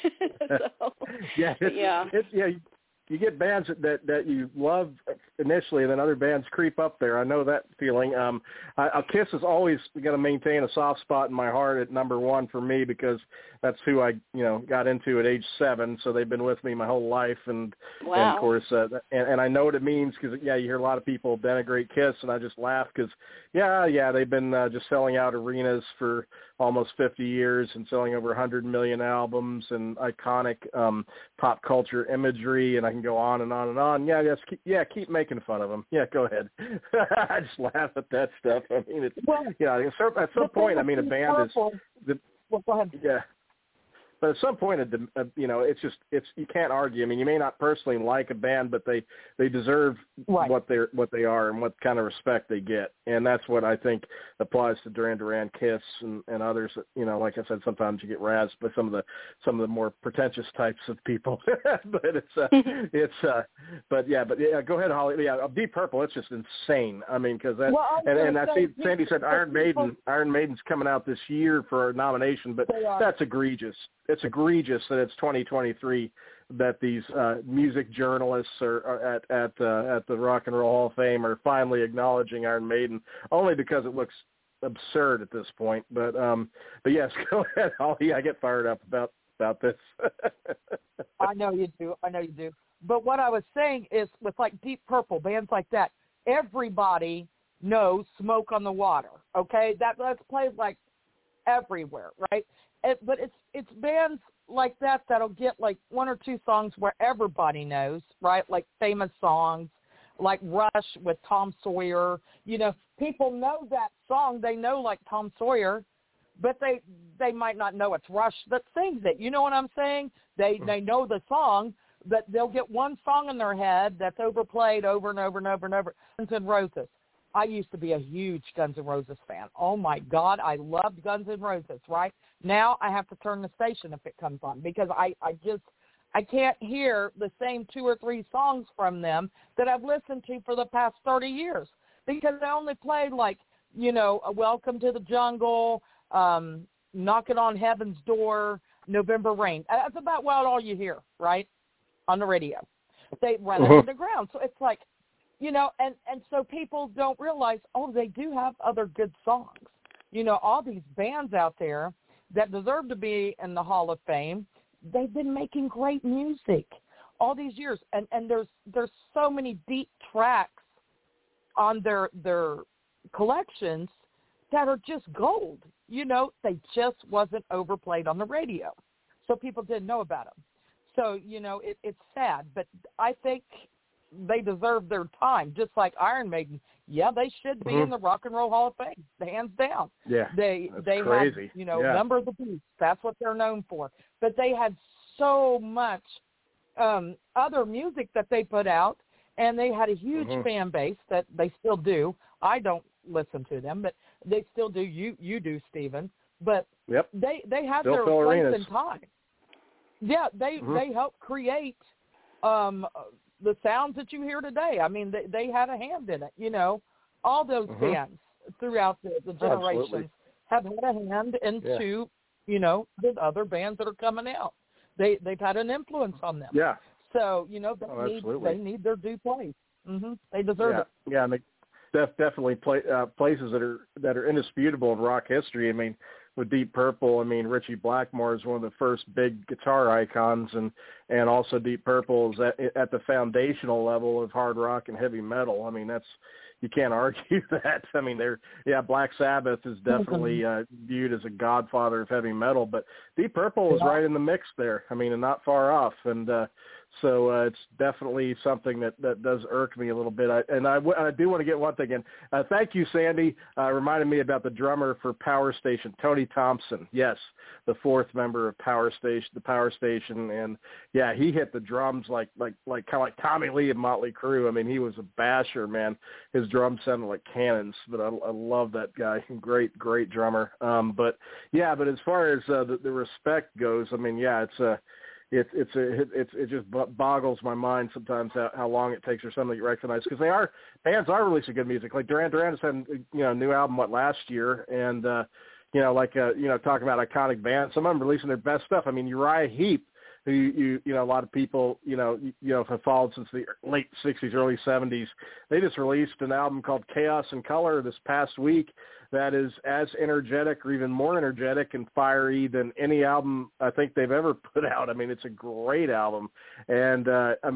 You get bands that you love initially, and then other bands creep up there. I know that feeling. Kiss is always going to maintain a soft spot in my heart at number 1 for me, because that's who I got into at age 7. So they've been with me my whole life, and of course, and I know what it means, because you hear a lot of people denigrate Kiss, and I just laugh because they've been just selling out arenas for almost 50 years and selling over 100 million albums and iconic pop culture imagery, and I can go on and on and on. Keep making fun of them. Yeah, go ahead. I just laugh at that stuff. I mean, it's at some point, a band is go ahead. Yeah. But at some point, it's you can't argue. You may not personally like a band, but they deserve what they are and what kind of respect they get, and that's what I think applies to Duran Duran, Kiss, and others. Like I said, sometimes you get razzed by some of the more pretentious types of people, but go ahead, Holly. Yeah, Deep Purple, it's just insane. Because that, and I see Sandy said Iron Maiden's coming out this year for a nomination, but that's egregious. It's egregious that it's 2023 that these music journalists are at the Rock and Roll Hall of Fame are finally acknowledging Iron Maiden, only because it looks absurd at this point. But yes, go ahead, Holly. I get fired up about this. I know you do. But what I was saying is, with like Deep Purple, bands like that, everybody knows Smoke on the Water. Okay, that's played like everywhere, right? But it's bands like that that'll get like 1 or 2 songs where everybody knows, right? Like famous songs, like Rush with Tom Sawyer. People know that song. They know like Tom Sawyer, but they might not know it's Rush that sings it. You know what I'm saying? They know the song, but they'll get one song in their head that's overplayed over and over and over and over. Guns N' Roses. I used to be a huge Guns N' Roses fan. Oh, my God, I loved Guns N' Roses, right? Now I have to turn the station if it comes on, because I can't hear the same 2 or 3 songs from them that I've listened to for the past 30 years, because I only played like, a Welcome to the Jungle, Knocking on Heaven's Door, November Rain. That's about all you hear, right, on the radio. They run it underground. So it's like, and so people don't realize, they do have other good songs. All these bands out there that deserve to be in the Hall of Fame, they've been making great music all these years. And there's so many deep tracks on their collections that are just gold. They just wasn't overplayed on the radio. So people didn't know about them. So, it's sad. But I think they deserve their time, just like Iron Maiden. Yeah, they should be in the Rock and Roll Hall of Fame, hands down. Yeah, they crazy. had, Number of the Beast. That's what they're known for. But they had so much other music that they put out, and they had a huge fan base that they still do. I don't listen to them, but they still do. You do, Stephen. But they have their place in time. Yeah, they helped create the sounds that you hear today. They had a hand in it, all those bands throughout the generations Absolutely. have had a hand into, the other bands that are coming out. They've had an influence on them. Yeah. So, they need their due place. They deserve it. Yeah, and definitely places that are indisputable in rock history. I mean, with Deep Purple, I mean, Ritchie Blackmore is one of the first big guitar icons, and also Deep Purple is at the foundational level of hard rock and heavy metal. I mean, you can't argue that. I mean, Black Sabbath is definitely viewed as a godfather of heavy metal, but Deep Purple is right in the mix there. I mean, and not far off. And so it's definitely something that does irk me a little bit. I do want to get one thing in. Thank you, Sandy. Reminded me about the drummer for Power Station, Tony Thompson. Yes, the fourth member of the Power Station, and yeah, he hit the drums like kind of like Tommy Lee of Motley Crue. I mean, he was a basher, man. His drums sounded like cannons. But I love that guy. Great drummer. But as far as the respect goes, I mean, yeah, it just boggles my mind sometimes how long it takes for something to get recognized, because bands are releasing good music. Like Duran Duran has had a new album last year, and talking about iconic bands, some of them releasing their best stuff. I mean, Uriah Heep, who a lot of people have followed since the late 60s, early 70s. They just released an album called Chaos and Color this past week that is as energetic or even more energetic and fiery than any album I think they've ever put out. I mean, it's a great album. And I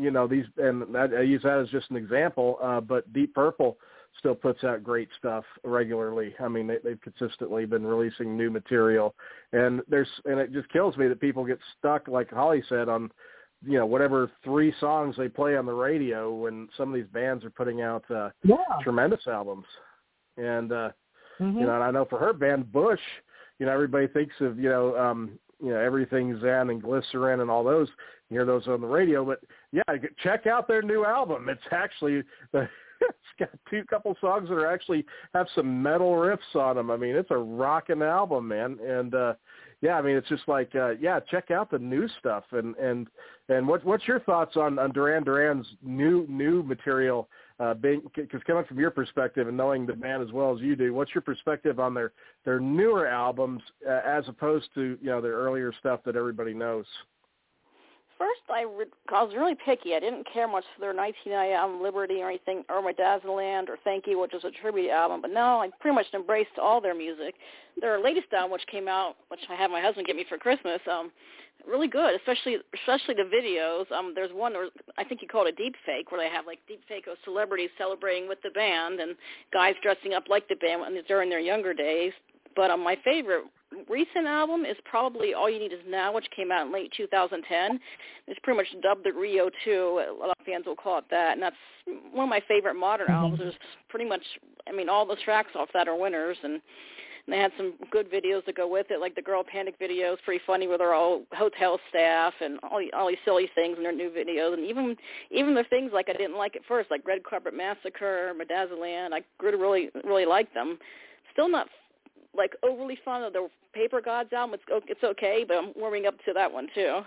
use that as just an example, but Deep Purple still puts out great stuff regularly. I mean, they've consistently been releasing new material, and it just kills me that people get stuck, like Holly said, on, whatever 3 songs they play on the radio, when some of these bands are putting out tremendous albums. And, and I know for her band, Bush, everybody thinks of, Everything Zen and Glycerin and all those, you hear those on the radio, but yeah, check out their new album. It's actually it's got couple songs that actually have some metal riffs on them. I mean, it's a rocking album, man. And I mean, it's just like check out the new stuff. And what's your thoughts on Duran Duran's new material? Because coming from your perspective and knowing the band as well as you do, what's your perspective on their newer albums as opposed to their earlier stuff that everybody knows? First, I was really picky. I didn't care much for their 1990 album, Liberty or anything, or My Dazzleland or Thank You, which is a tribute album. But now I pretty much embraced all their music. Their latest album, which came out, which I had my husband get me for Christmas, really good, especially the videos. There's one, I think you call it a deep fake, where they have like deep fake of celebrities celebrating with the band and guys dressing up like the band during their younger days. But my favorite recent album is probably All You Need Is Now, which came out in late 2010. It's pretty much dubbed the Rio 2. A lot of fans will call it that. And that's one of my favorite modern albums. There's pretty much, all the tracks off that are winners. And they had some good videos to go with it, like the Girl Panic video is pretty funny, where they're all hotel staff and all these silly things in their new videos. And even the things like I didn't like at first, like Red Carpet Massacre, My Dazzleland, I really, really liked them. Still not like overly fond of the Paper Gods album. It's okay, but I'm warming up to that one too.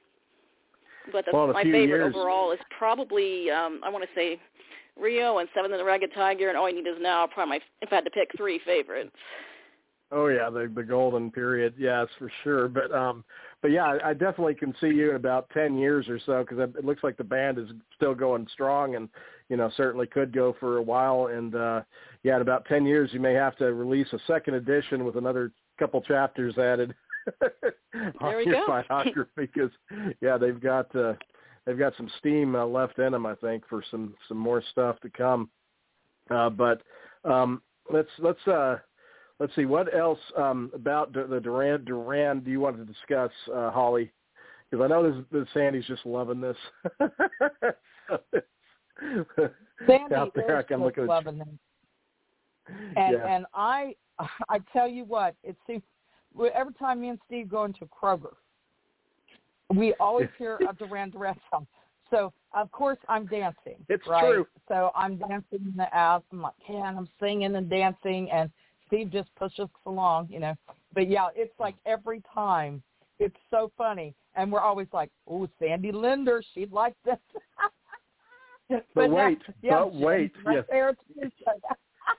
But my favorite overall is probably I want to say Rio and Seven and the Ragged Tiger and All You Need Is Now. Probably if I had to pick 3 favorites. Oh yeah, the golden period, yes, for sure. But yeah, I definitely can see you in about 10 years or so, because it looks like the band is still going strong, and certainly could go for a while. And in about 10 years, you may have to release a second edition with another couple chapters added on your biography, because they've got some steam left in them, I think, for some more stuff to come. But let's see, what else about the Duran do you want to discuss, Holly? Because I know this Sandy's just loving this. Sandy out there, is just loving them. And I tell you what, it seems every time me and Steve go into Kroger, we always hear a Duran Duran song. So, of course, I'm dancing. It's right? true. So I'm dancing in the ass. I'm like, I'm singing and dancing, and Steve just pushes us along, But, yeah, it's like every time. It's so funny. And we're always like, oh, Sandy Linder, she'd like this. But wait. Right there.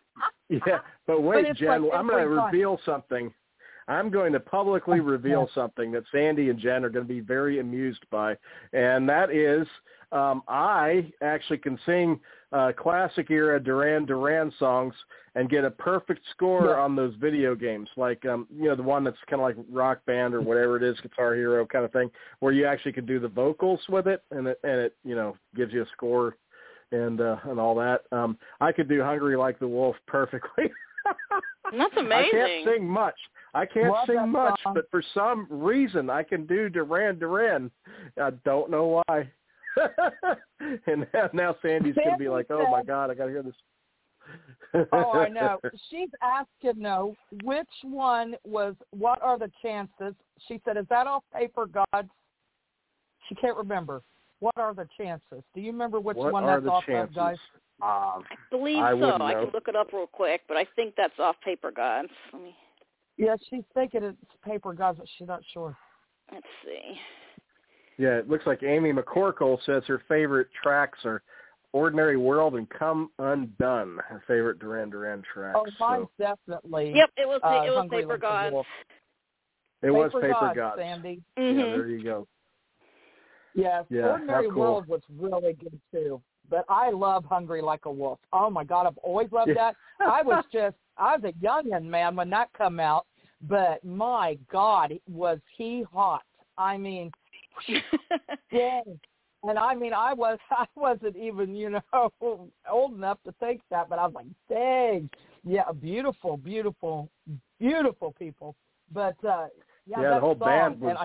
Yeah, but wait, but Jen, like, I'm going to reveal something. I'm going to publicly reveal something that Sandy and Jen are going to be very amused by, and that is I actually can sing classic era Duran Duran songs and get a perfect score on those video games, like the one that's kind of like Rock Band or whatever it is, Guitar Hero kind of thing, where you actually can do the vocals with it, and it gives you a score and all that. I could do Hungry Like the Wolf perfectly. That's amazing. I can't sing much, but for some reason I can do Duran Duran. I don't know why. And now Sandy's going to be like, oh, my God, I got to hear this. Oh, I know. She's asking, which one was, what are the chances? She said, is that off Paper Gods? She can't remember. What are the chances? Do you remember which one that's off of, guys? I believe so. I can look it up real quick, but I think that's off Paper Gods. Yeah, she's thinking it's Paper Gods, but she's not sure. Let's see. Yeah, it looks like Amy McCorkle says her favorite tracks are Ordinary World and Come Undone, her favorite Duran Duran tracks. Oh, mine's definitely. Yep, it was Paper Gods. It was Paper Gods. Sandy. Mm-hmm. Yeah, there you go. Yes, Ordinary World was really good, too. But I love Hungry Like a Wolf. Oh, my God, I've always loved that. I was a youngin', man, when that come out. But, my God, was he hot. I mean, dang. And, I mean, I wasn't even, old enough to think that. But I was like, dang. Yeah, beautiful, beautiful, beautiful people. But, the whole band was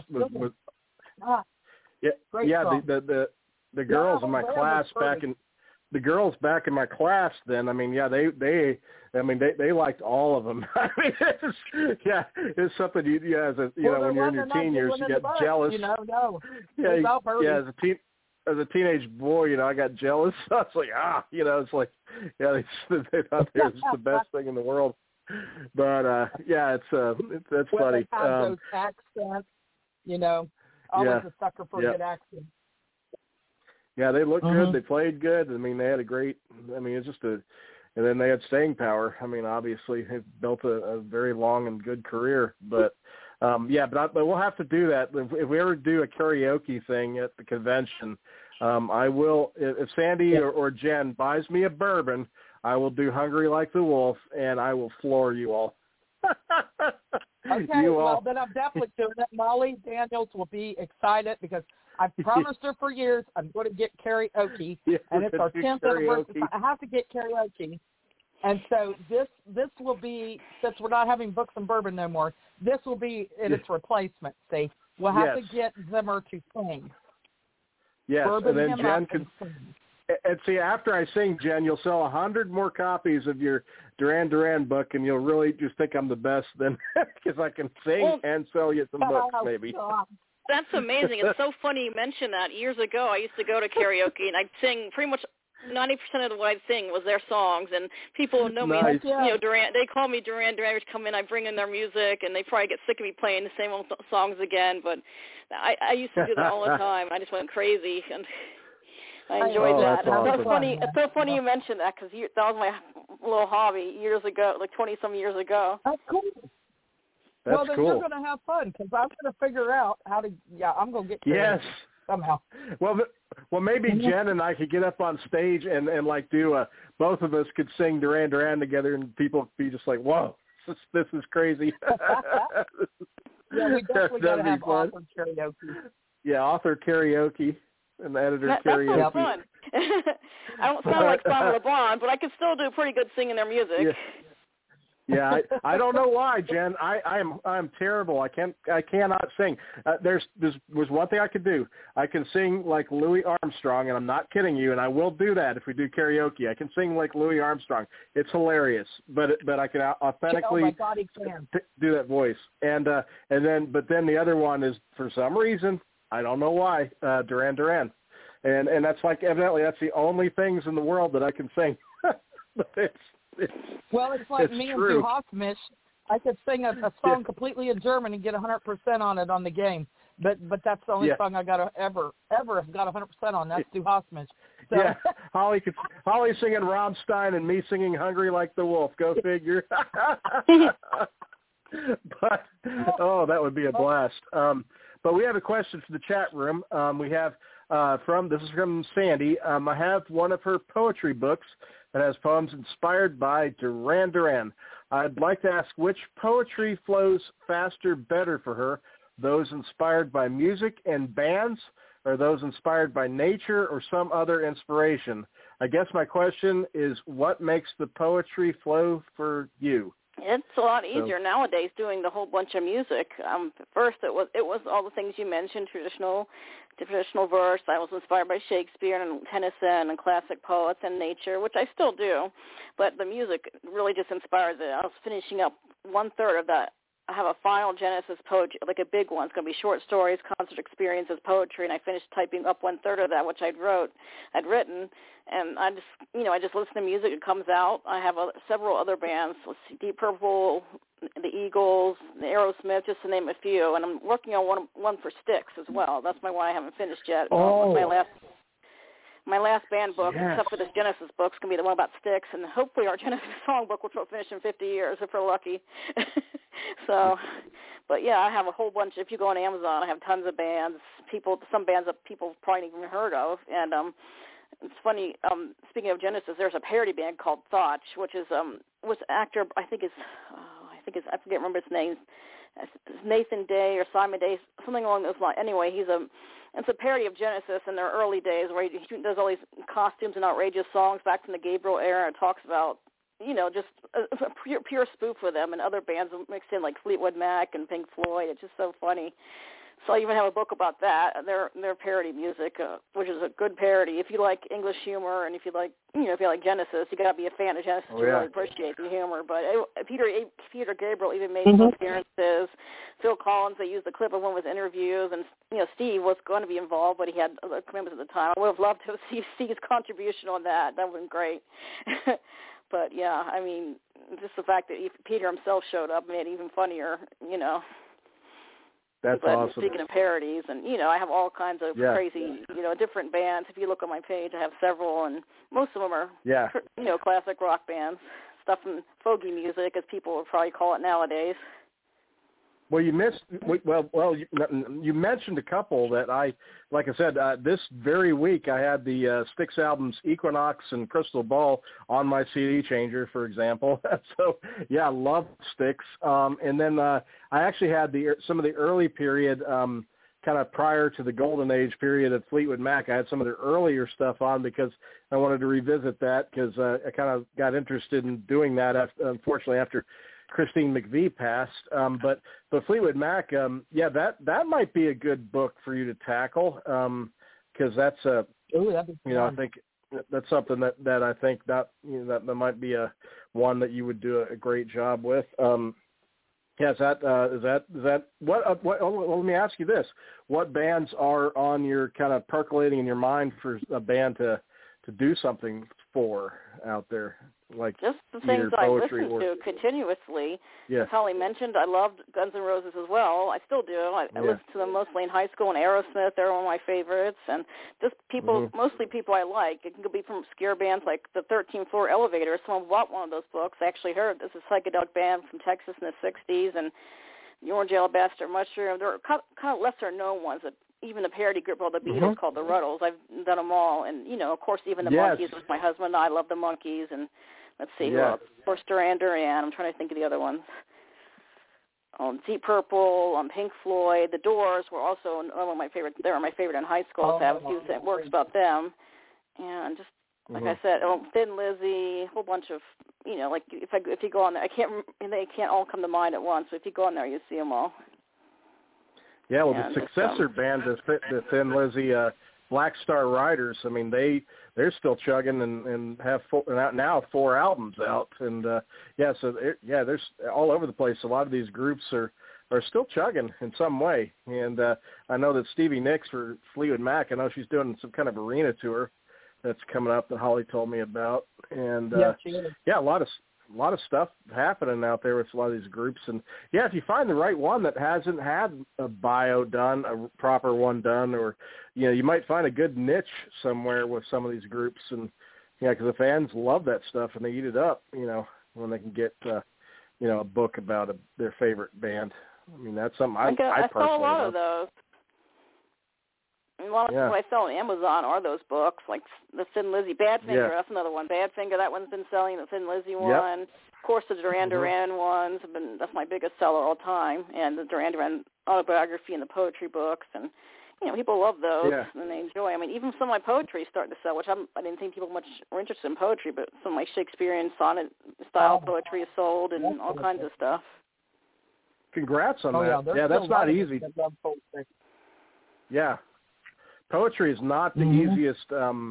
the girls in my class back in my class then, I mean, they liked all of them. I mean, it's something when you're in your teen years, you get jealous. As a teenage boy, I got jealous. I was like, it's like, they thought they was the best thing in the world. But that's funny. They have those accents, I was a sucker for a good accent. Yeah, they looked good. They played good. I mean, they had it's just and then they had staying power. I mean, obviously, they've built a very long and good career. But, but we'll have to do that. If we ever do a karaoke thing at the convention, I will, if Sandy or Jen buys me a bourbon, I will do Hungry Like the Wolf, and I will floor you all. Okay, then I'm definitely doing it. Molly Daniels will be excited because I've promised her for years I'm going to get karaoke, and it's our 10th anniversary. I have to get karaoke. And so this will be, since we're not having Books and Bourbon no more, this will be in its replacement, see. We'll have to get Zimmer to sing. Yes, Bourbon and then Jen can sing. And see, after I sing, Jen, you'll sell 100 more copies of your Duran Duran book, and you'll really just think I'm the best then, because I can sing and sell you some books, maybe. God. That's amazing. It's so funny you mentioned that. Years ago, I used to go to karaoke, and I'd sing pretty much 90% of what I'd sing was their songs, and people know me, Duran. They call me Duran Duran. Would come in, I bring in their music, and they probably get sick of me playing the same old songs again. But I used to do that all the time. I just went crazy, and I enjoyed that. Awesome. It's so funny. It's so funny you mentioned that because that was my little hobby years ago, like 20-some years ago. That's cool. That's then cool. You're going to have fun because I'm going to figure out how to. Yeah, I'm going to get to somehow. Well, maybe Jen and I could get up on stage and like do both of us could sing Duran Duran together, and people would be just like, "Whoa, this is crazy." Yeah, we definitely got to have author karaoke. Yeah, author karaoke and editor karaoke. That sounds fun. I don't sound like Summer LeBron, but I can still do pretty good singing their music. Yeah. Yeah, I don't know why, Jen. I'm terrible. I cannot sing. There's one thing I could do. I can sing like Louis Armstrong, and I'm not kidding you. And I will do that if we do karaoke. I can sing like Louis Armstrong. It's hilarious, but I can authentically do that voice. And then the other one is, for some reason, I don't know why, Duran Duran, and that's like evidently that's the only things in the world that I can sing. But it's like me and Du Hasmish. I could sing a song completely in German and get 100% on it on the game. But that's the only song I got ever have got 100% on. That's Du Hasmish. So. Yeah, Holly singing Rammstein and me singing Hungry Like the Wolf. Go figure. But that would be a blast. But we have a question for the chat room. We have this is from Sandy. I have one of her poetry books that has poems inspired by Duran Duran. I'd like to ask which poetry flows faster, better for her, those inspired by music and bands, or those inspired by nature or some other inspiration. I guess my question is, what makes the poetry flow for you? It's a lot easier nowadays doing the whole bunch of music. First, it was all the things you mentioned, traditional verse. I was inspired by Shakespeare and Tennyson and classic poets and nature, which I still do. But the music really just inspires it. I was finishing up 1/3 of that. I have a final Genesis poetry, like a big one. It's going to be short stories, concert experiences, poetry, and I finished typing up 1/3 of that, which I'd written, and I just listen to music. It comes out. I have several other bands. Let's see, Deep Purple, the Eagles, the Aerosmith, just to name a few, and I'm working on one for Styx as well. That's why I haven't finished yet. My last band book, except for this Genesis book, is going to be the one about Styx, and hopefully our Genesis song book, which will finish in 50 years if we're lucky. So, but yeah, I have a whole bunch. If you go on Amazon, I have tons of bands. Some bands that people probably haven't even heard of, and it's funny. Speaking of Genesis, there's a parody band called Thotch, which is was actor. I forget remember his name. Nathan Day or Simon Day, something along those lines. Anyway, it's a parody of Genesis in their early days where he does all these costumes and outrageous songs back from the Gabriel era and talks about, just a pure spoof for them, and other bands mixed in like Fleetwood Mac and Pink Floyd. It's just so funny. So I even have a book about that. Their parody music, which is a good parody. If you like English humor and if you like Genesis, you got to be a fan of Genesis to really appreciate the humor. But Peter Gabriel even made some appearances. Phil Collins, they used the clip of one of his interviews, and Steve was going to be involved, but he had other commitments at the time. I would have loved to see Steve's contribution on that. That would have been great. But yeah, I mean, just the fact that Peter himself showed up made it even funnier. That's awesome. Speaking of parodies, and I have all kinds of crazy, different bands. If you look on my page, I have several, and most of them are, classic rock bands, stuff from folky music, as people would probably call it nowadays. Well, you mentioned a couple that like I said, this very week I had the Styx albums Equinox and Crystal Ball on my CD changer, for example. So, I love Styx. And then I actually had some of the early period, kind of prior to the golden age period of Fleetwood Mac. I had some of their earlier stuff on because I wanted to revisit that because I kind of got interested in doing that, unfortunately, after Christine McVie passed, but Fleetwood Mac, that might be a good book for you to tackle, because that's I think that's something that I think that might be one that you would do a great job with. Is that what? Let me ask you this: what bands are on your kind of percolating in your mind for a band to do something for out there? Like just the things I listen to continuously. Yeah. As Holly mentioned, I loved Guns N' Roses as well. I still do. I listened to them mostly in high school, and Aerosmith, they're one of my favorites. And just people, mostly people I like. It can be from obscure bands like the 13th Floor Elevators. Someone bought one of those books. I actually heard this is a psychedelic band from Texas in the 60s, and the Orange Alabaster Mushroom. There are kind of lesser-known ones that even the parody group of the Beatles called the Ruddles. I've done them all. And, of course, even the Monkees with my husband and I love the Monkees. And let's see, of course, Duran Duran. I'm trying to think of the other ones. Deep Purple, Pink Floyd. The Doors were also one of my favorites. They were my favorite in high school. So I have a few works about them. And just, like I said, Thin Lizzy, a whole bunch of, like if you go on there, they can't all come to mind at once. So if you go on there, you see them all. Yeah, well, the successor band to the Thin Lizzy, Black Star Riders, I mean, they're still chugging and have now 4 albums out. And, there's all over the place. A lot of these groups are still chugging in some way. And I know that Stevie Nicks for Fleetwood Mac, I know she's doing some kind of arena tour that's coming up that Holly told me about. And, she is. a lot of a lot of stuff happening out there with a lot of these groups. And, yeah, if you find the right one that hasn't had a bio done, a proper one done, or, you know, you might find a good niche somewhere with some of these groups. And, yeah, because the fans love that stuff and they eat it up, you know, when they can get, you know, a book about their favorite band. I mean, that's something I personally saw a lot love. of those. A lot of what I sell on Amazon are those books, like the Thin Lizzy Badfinger. That's another one. Badfinger, that one's been selling. The Thin Lizzy one. Of course, the Duran Duran ones have been. That's my biggest seller all time. And the Duran Duran autobiography and the poetry books, and you know, people love those and they enjoy. I mean, even some of my poetry is starting to sell, which I didn't think people much were interested in poetry, but some of my Shakespearean sonnet style poetry is sold and all kinds of stuff. Congrats on that. Yeah, that's not easy. Yeah. Poetry is not the easiest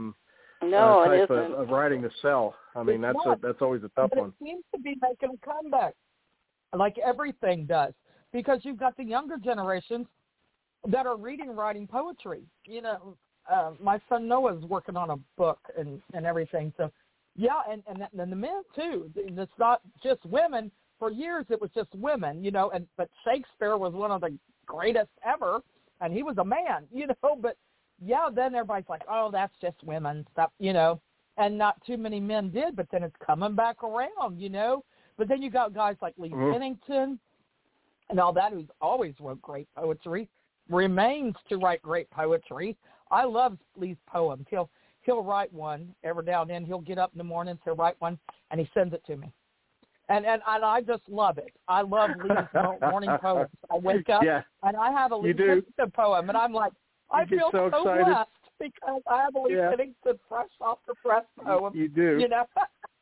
type of writing to sell. I mean, that's always a tough one. It seems to be making a comeback, like everything does, because you've got the younger generations that are writing poetry. You know, my son Noah's working on a book and everything. So, yeah, and the men too. It's not just women. For years, it was just women. You know, but Shakespeare was one of the greatest ever, and he was a man. You know, but. Yeah, then everybody's like, oh, that's just women stuff, you know, and not too many men did, but then it's coming back around, you know. But then you got guys like Lee Pennington and all that, who's always wrote great poetry, remains to write great poetry. I love Lee's poems. He'll write one every now and then. He'll get up in the mornings, he'll write one, and he sends it to me. And I just love it. I love Lee's morning poems. I wake up and I have a Lee Pennington poem, and I'm like, I feel so blessed because I have a Lee Pennington fresh off the press poem. You do. You know?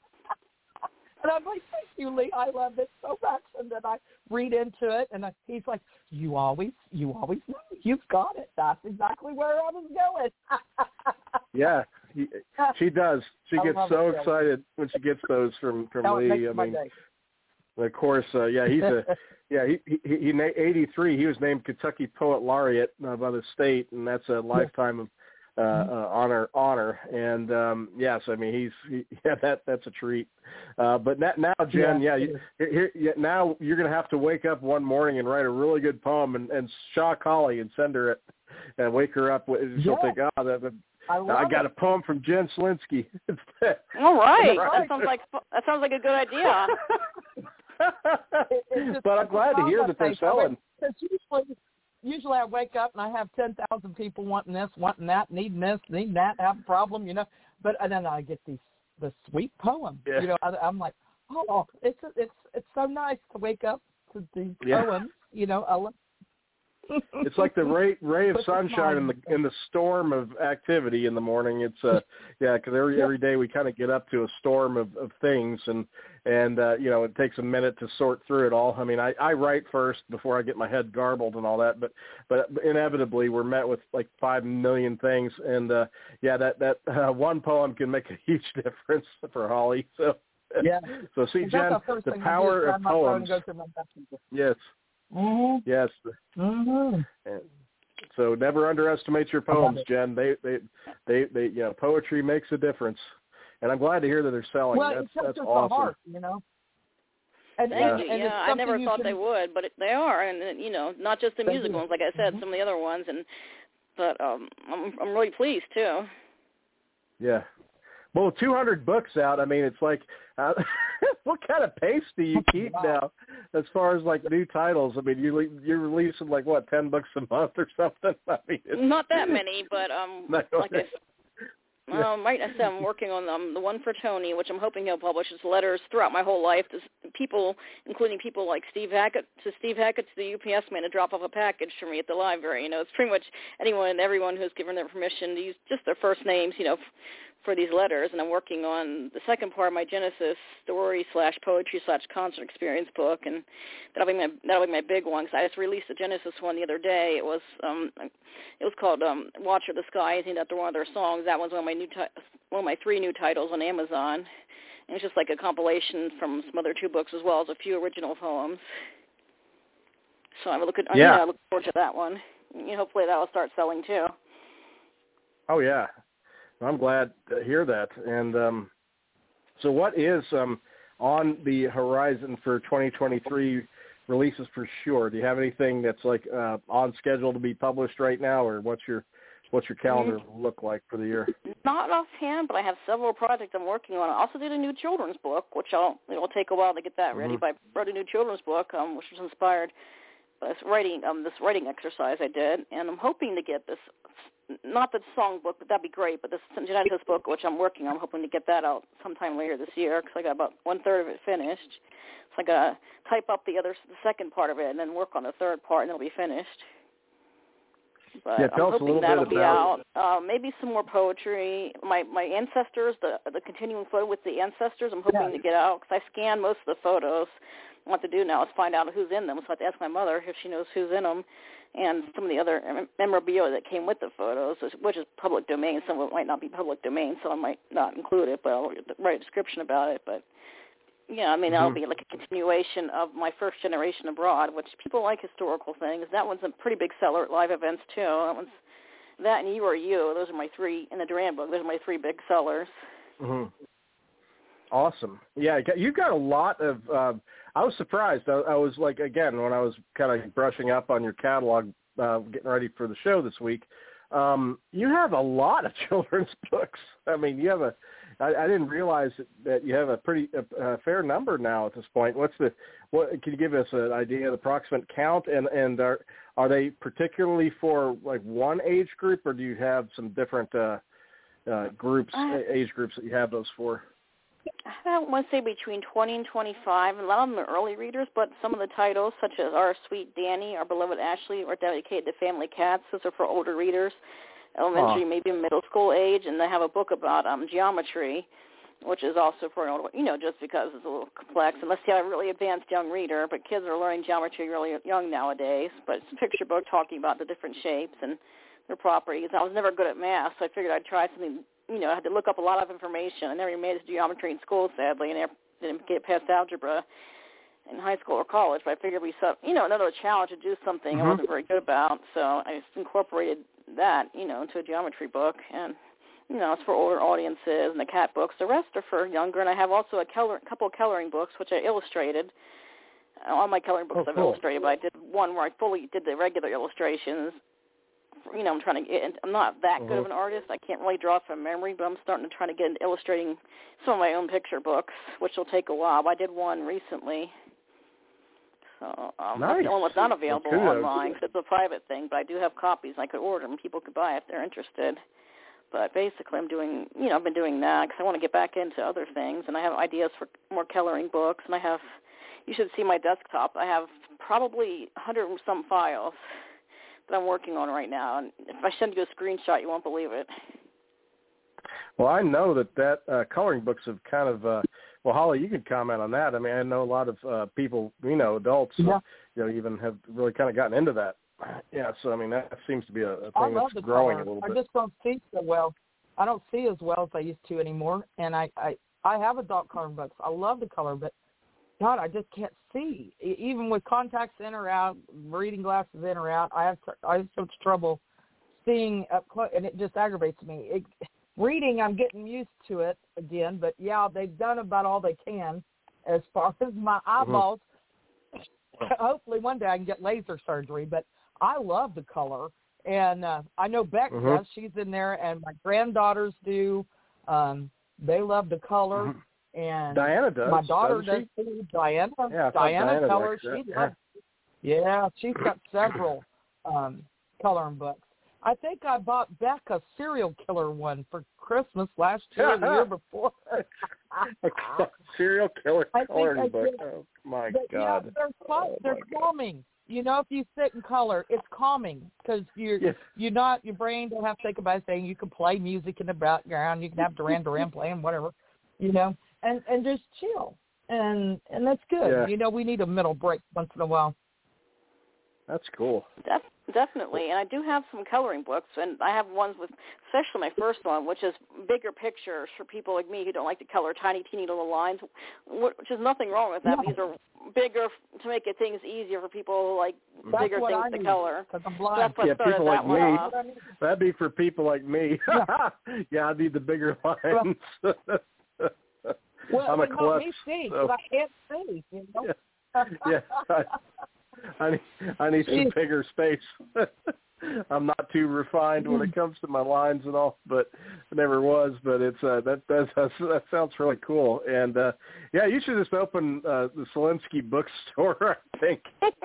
And I'm like, thank you, Lee. I love it so much. And then I read into it, and he's like, you always know. You've got it. That's exactly where I was going. Yeah, she does. She gets so excited when she gets those from Lee. I mean, of course, he's he 83. He was named Kentucky Poet Laureate by the state, and that's a lifetime of honor. And yes, I mean that's a treat. But now, Jen, now you're gonna have to wake up one morning and write a really good poem and Shaw Colley and send her it and wake her up. She'll think, I got a poem from Jen Slinsky. All right. That sounds like a good idea. But I'm glad to hear that they're selling. Usually I wake up and I have 10,000 people wanting this, wanting that, needing this, needing that, have a problem, you know. And then I get the sweet poem. You know, I'm like, oh, it's so nice to wake up to these poems. You know, I love. It's like the ray of sunshine in the storm of activity in the morning. It's because every day we kind of get up to a storm of things, and you know, it takes a minute to sort through it all. I mean, I write first before I get my head garbled and all that, but inevitably we're met with like 5 million things, and that one poem can make a huge difference for Holly. So so see, Jen, the power of poems. Yes. Mm-hmm. Yes. Mm-hmm. So never underestimate your poems, Jen. They you know, poetry makes a difference, and I'm glad to hear that they're selling. Well, that's awesome. The heart, you know. And I never thought they would, but they are, and you know, not just the music ones, like I said, some of the other ones, but I'm really pleased too. Yeah. Well, 200 books out. I mean, it's like, what kind of pace do you keep now, as far as like new titles? I mean, you're releasing like what, 10 books a month or something? I mean, not that many, but right now I'm working on the one for Tony, which I'm hoping he'll publish. His letters throughout my whole life to people, including people like Steve Hackett, to the UPS man to drop off a package for me at the library. You know, it's pretty much anyone and everyone who's given their permission to use just their first names, you know, for these letters. And I'm working on the second part of my Genesis story/poetry/concert experience book, and that'll be my big one, because I just released the Genesis one the other day. It was called Watcher of the Skies, named after one of their songs. That one's one of my 3 new titles on Amazon. And it's just like a compilation from some other 2 books, as well as a few original poems. So I'm looking forward to that one. You know, hopefully that will start selling too. Oh yeah, I'm glad to hear that. And so what is on the horizon for 2023 releases for sure? Do you have anything that's like on schedule to be published right now, or what's your calendar look like for the year? Not offhand, but I have several projects I'm working on. I also did a new children's book, which it'll take a while to get that ready. But I wrote a new children's book, which was inspired by this writing exercise I did, and I'm hoping to get this, not the song book, but that'd be great, but this genetics book, which I'm working on, I'm hoping to get that out sometime later this year, because I got about 1/3 of it finished. So I got to type up the second part of it and then work on the third part, and it'll be finished. But I'm hoping that'll be out. Maybe some more poetry. My ancestors, the continuing photo with the ancestors, I'm hoping to get out, because I scanned most of the photos. What to do now is find out who's in them. So I have to ask my mother if she knows who's in them, and some of the other memorabilia that came with the photos, which is public domain. Some of it might not be public domain, so I might not include it, but I'll write a description about it. But yeah, I mean, that'll be like a continuation of my First Generation Abroad, which people like historical things. That one's a pretty big seller at live events, too. That and You Are You. Those are my three, in the Duran book, those are my three big sellers. Mm-hmm. Awesome. Yeah, you've got a lot of, I was surprised. I was like, again, when I was kind of brushing up on your catalog, getting ready for the show this week, you have a lot of children's books. I mean, you have I didn't realize that you have a pretty fair number now at this point. Can you give us an idea of the approximate count, and are they particularly for like one age group, or do you have some different age groups that you have those for? I want to say between 20 and 25. A lot of them are early readers, but some of the titles, such as Our Sweet Danny, Our Beloved Ashley, are dedicated to family cats. Those are for older readers, elementary, maybe middle school age. And they have a book about geometry, which is also for older, just because it's a little complex, unless you have a really advanced young reader. But kids are learning geometry really young nowadays. But it's a picture book talking about the different shapes and their properties. I was never good at math, so I figured I'd try something. I had to look up a lot of information. I never made it to geometry in school, sadly, and I didn't get past algebra in high school or college. But I figured another challenge to do something I wasn't very good about. So I just incorporated that, into a geometry book. And, it's for older audiences, and the cat books. The rest are for younger. And I have also a couple of coloring books, which I illustrated. All my coloring books I've illustrated, but I did one where I fully did the regular illustrations. I'm trying to get. I'm not that good of an artist. I can't really draw from memory, but I'm starting to try to get into illustrating some of my own picture books, which will take a while. But I did one recently, so that's the one that's not available online because it's a private thing. But I do have copies. I could order them. People could buy if they're interested. But basically, I'm doing. I've been doing that because I want to get back into other things, and I have ideas for more coloring books. And I have. You should see my desktop. I have probably 100 and some files that I'm working on right now, and if I send you a screenshot, you won't believe it. Well, I know that coloring books have kind of, well, Holly, you could comment on that. I mean, I know a lot of people, adults, even have really kind of gotten into that. Yeah, so, I mean, that seems to be a thing that's growing a little bit. I just don't see so well. I don't see as well as I used to anymore, and I have adult coloring books. I love the color, but God, I just can't see. Even with contacts in or out, reading glasses in or out, I have so much trouble seeing up close, and it just aggravates me. Reading, I'm getting used to it again, but yeah, they've done about all they can as far as my eyeballs. Hopefully one day I can get laser surgery, but I love the color, and I know Beck does. She's in there, and my granddaughters do. They love the color. And Diana does. My daughter does too. Diana colors. She's got several coloring books. I think I bought Beck a serial killer one for Christmas last year, the year before. Serial killer coloring book. Oh my God! Yeah, they're calming. If you sit and color, it's calming because you're not, your brain don't have to think about anything. You can play music in the background. You can have Duran Duran playing, whatever, and just chill. And that's good. Yeah. We need a middle break once in a while. That's cool. Definitely. And I do have some coloring books, and I have ones with, especially my first one, which is bigger pictures for people like me who don't like to color tiny, teeny little lines, which is nothing wrong with that. Yeah. These are bigger to make things easier for people who like bigger things to color. I'm blind. So that's people like me. off. That'd be for people like me. Yeah, I need the bigger lines. Well, I'm a let klutz. me see, So. but I can't see. You know? Yeah. I need some bigger space. I'm not too refined when it comes to my lines and all, but I never was. But it's that sounds really cool. And yeah, you should just open the Selinsky bookstore. I think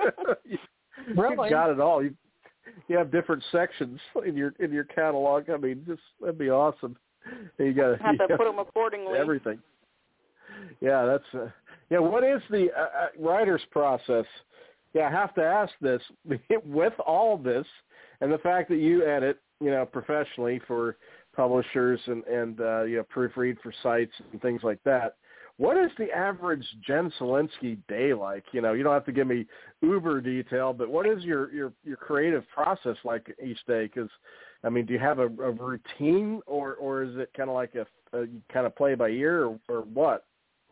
Really? You've got it all. You have different sections in your catalog. I mean, that'd be awesome. You got have to put them accordingly. Everything. Yeah, that's yeah. What is the writer's process? Yeah, I have to ask this. With all this and the fact that you edit, professionally for publishers and proofread for sites and things like that, what is the average Jen Selinsky day like? You don't have to give me uber detail, but what is your creative process like each day? Because, I mean, do you have a routine or is it kind of like a kind of play by ear or what?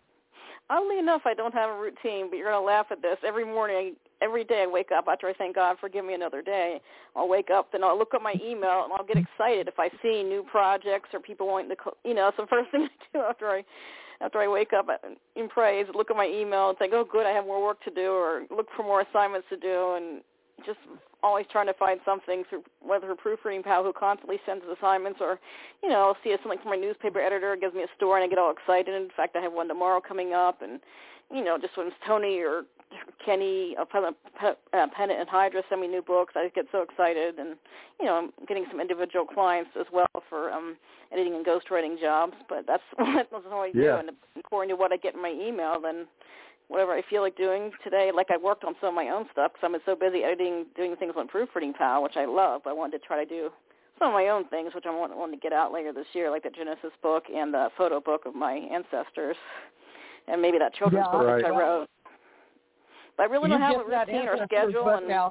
Oddly enough, I don't have a routine, but you're going to laugh at this. Every morning, every day I wake up after I thank God for giving me another day. I'll wake up, then I'll look at my email, and I'll get excited if I see new projects or people wanting to, so first thing I do after I wake up in praise, look at my email and think, oh, good, I have more work to do, or look for more assignments to do, and just always trying to find something through whether her proofreading pal who constantly sends assignments or, I'll see something from my newspaper editor, gives me a story, and I get all excited. In fact, I have one tomorrow coming up, and, just when Tony or Kenny, Pennant and Hydra send me new books, I get so excited. And, I'm getting some individual clients as well for editing and ghostwriting jobs, but that's all I do. And according to what I get in my email, then whatever I feel like doing today, like I worked on some of my own stuff because I'm so busy editing, doing things on Proofreading Pal, which I love. I wanted to try to do some of my own things, which I want to get out later this year, like the Genesis book and the photo book of my ancestors, and maybe that children's book that I wrote. But I really don't have a routine or schedule. And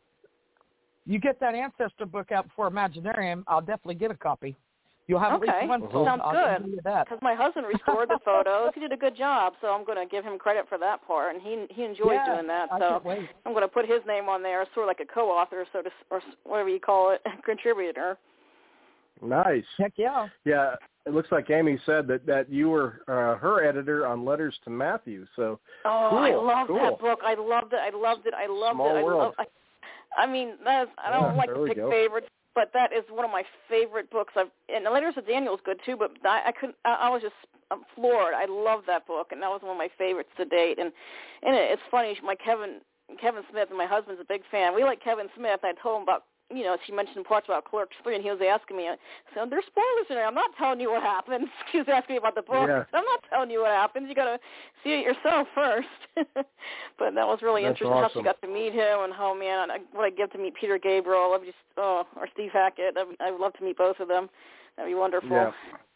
you get that Ancestor book out before Imaginarium, I'll definitely get a copy. You'll have at least one sold. Sounds good. Because my husband restored the photos. He did a good job, so I'm going to give him credit for that part. And he enjoys doing that. So I'm going to put his name on there, sort of like a co-author, or whatever you call it, contributor. Nice. Heck yeah. Yeah, it looks like Amy said that you were her editor on Letters to Matthew. So cool. I love that book. I loved it. Small World. I mean, I don't like to pick favorites, but that is one of my favorite books. And the Letters to Daniel is good too, but I was just floored. I love that book, and that was one of my favorites to date. And it's funny, Kevin Smith, and my husband's a big fan. We like Kevin Smith. I told him about, she mentioned parts about Clerks 3, and he was asking me, so there's spoilers in there. I'm not telling you what happens. He was asking me about the book. Yeah. I'm not telling you what happens. You got to see it yourself first. But that was really interesting how she got to meet him, and what I give to meet Peter Gabriel. Or Steve Hackett. I would love to meet both of them. That'd be wonderful. Yeah.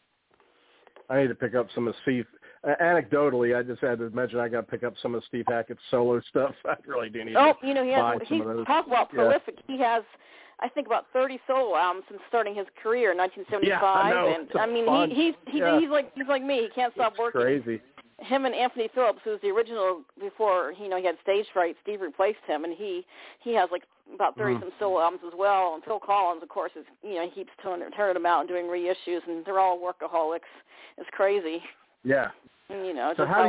I need to pick up some of Steve. Anecdotally, I just had to mention I got to pick up some of Steve Hackett's solo stuff. I really do need to buy some of those. Talk about prolific. He has, I think, about 30 solo albums since starting his career in 1975. Yeah, I know. And I mean, he's like me. He can't stop working. Crazy. Him and Anthony Phillips, who's the original before he had stage fright. Steve replaced him, and he has like about 30 some solo albums as well. And Phil Collins, of course, is he keeps turning them out and doing reissues, and they're all workaholics. It's crazy. Yeah. And, so how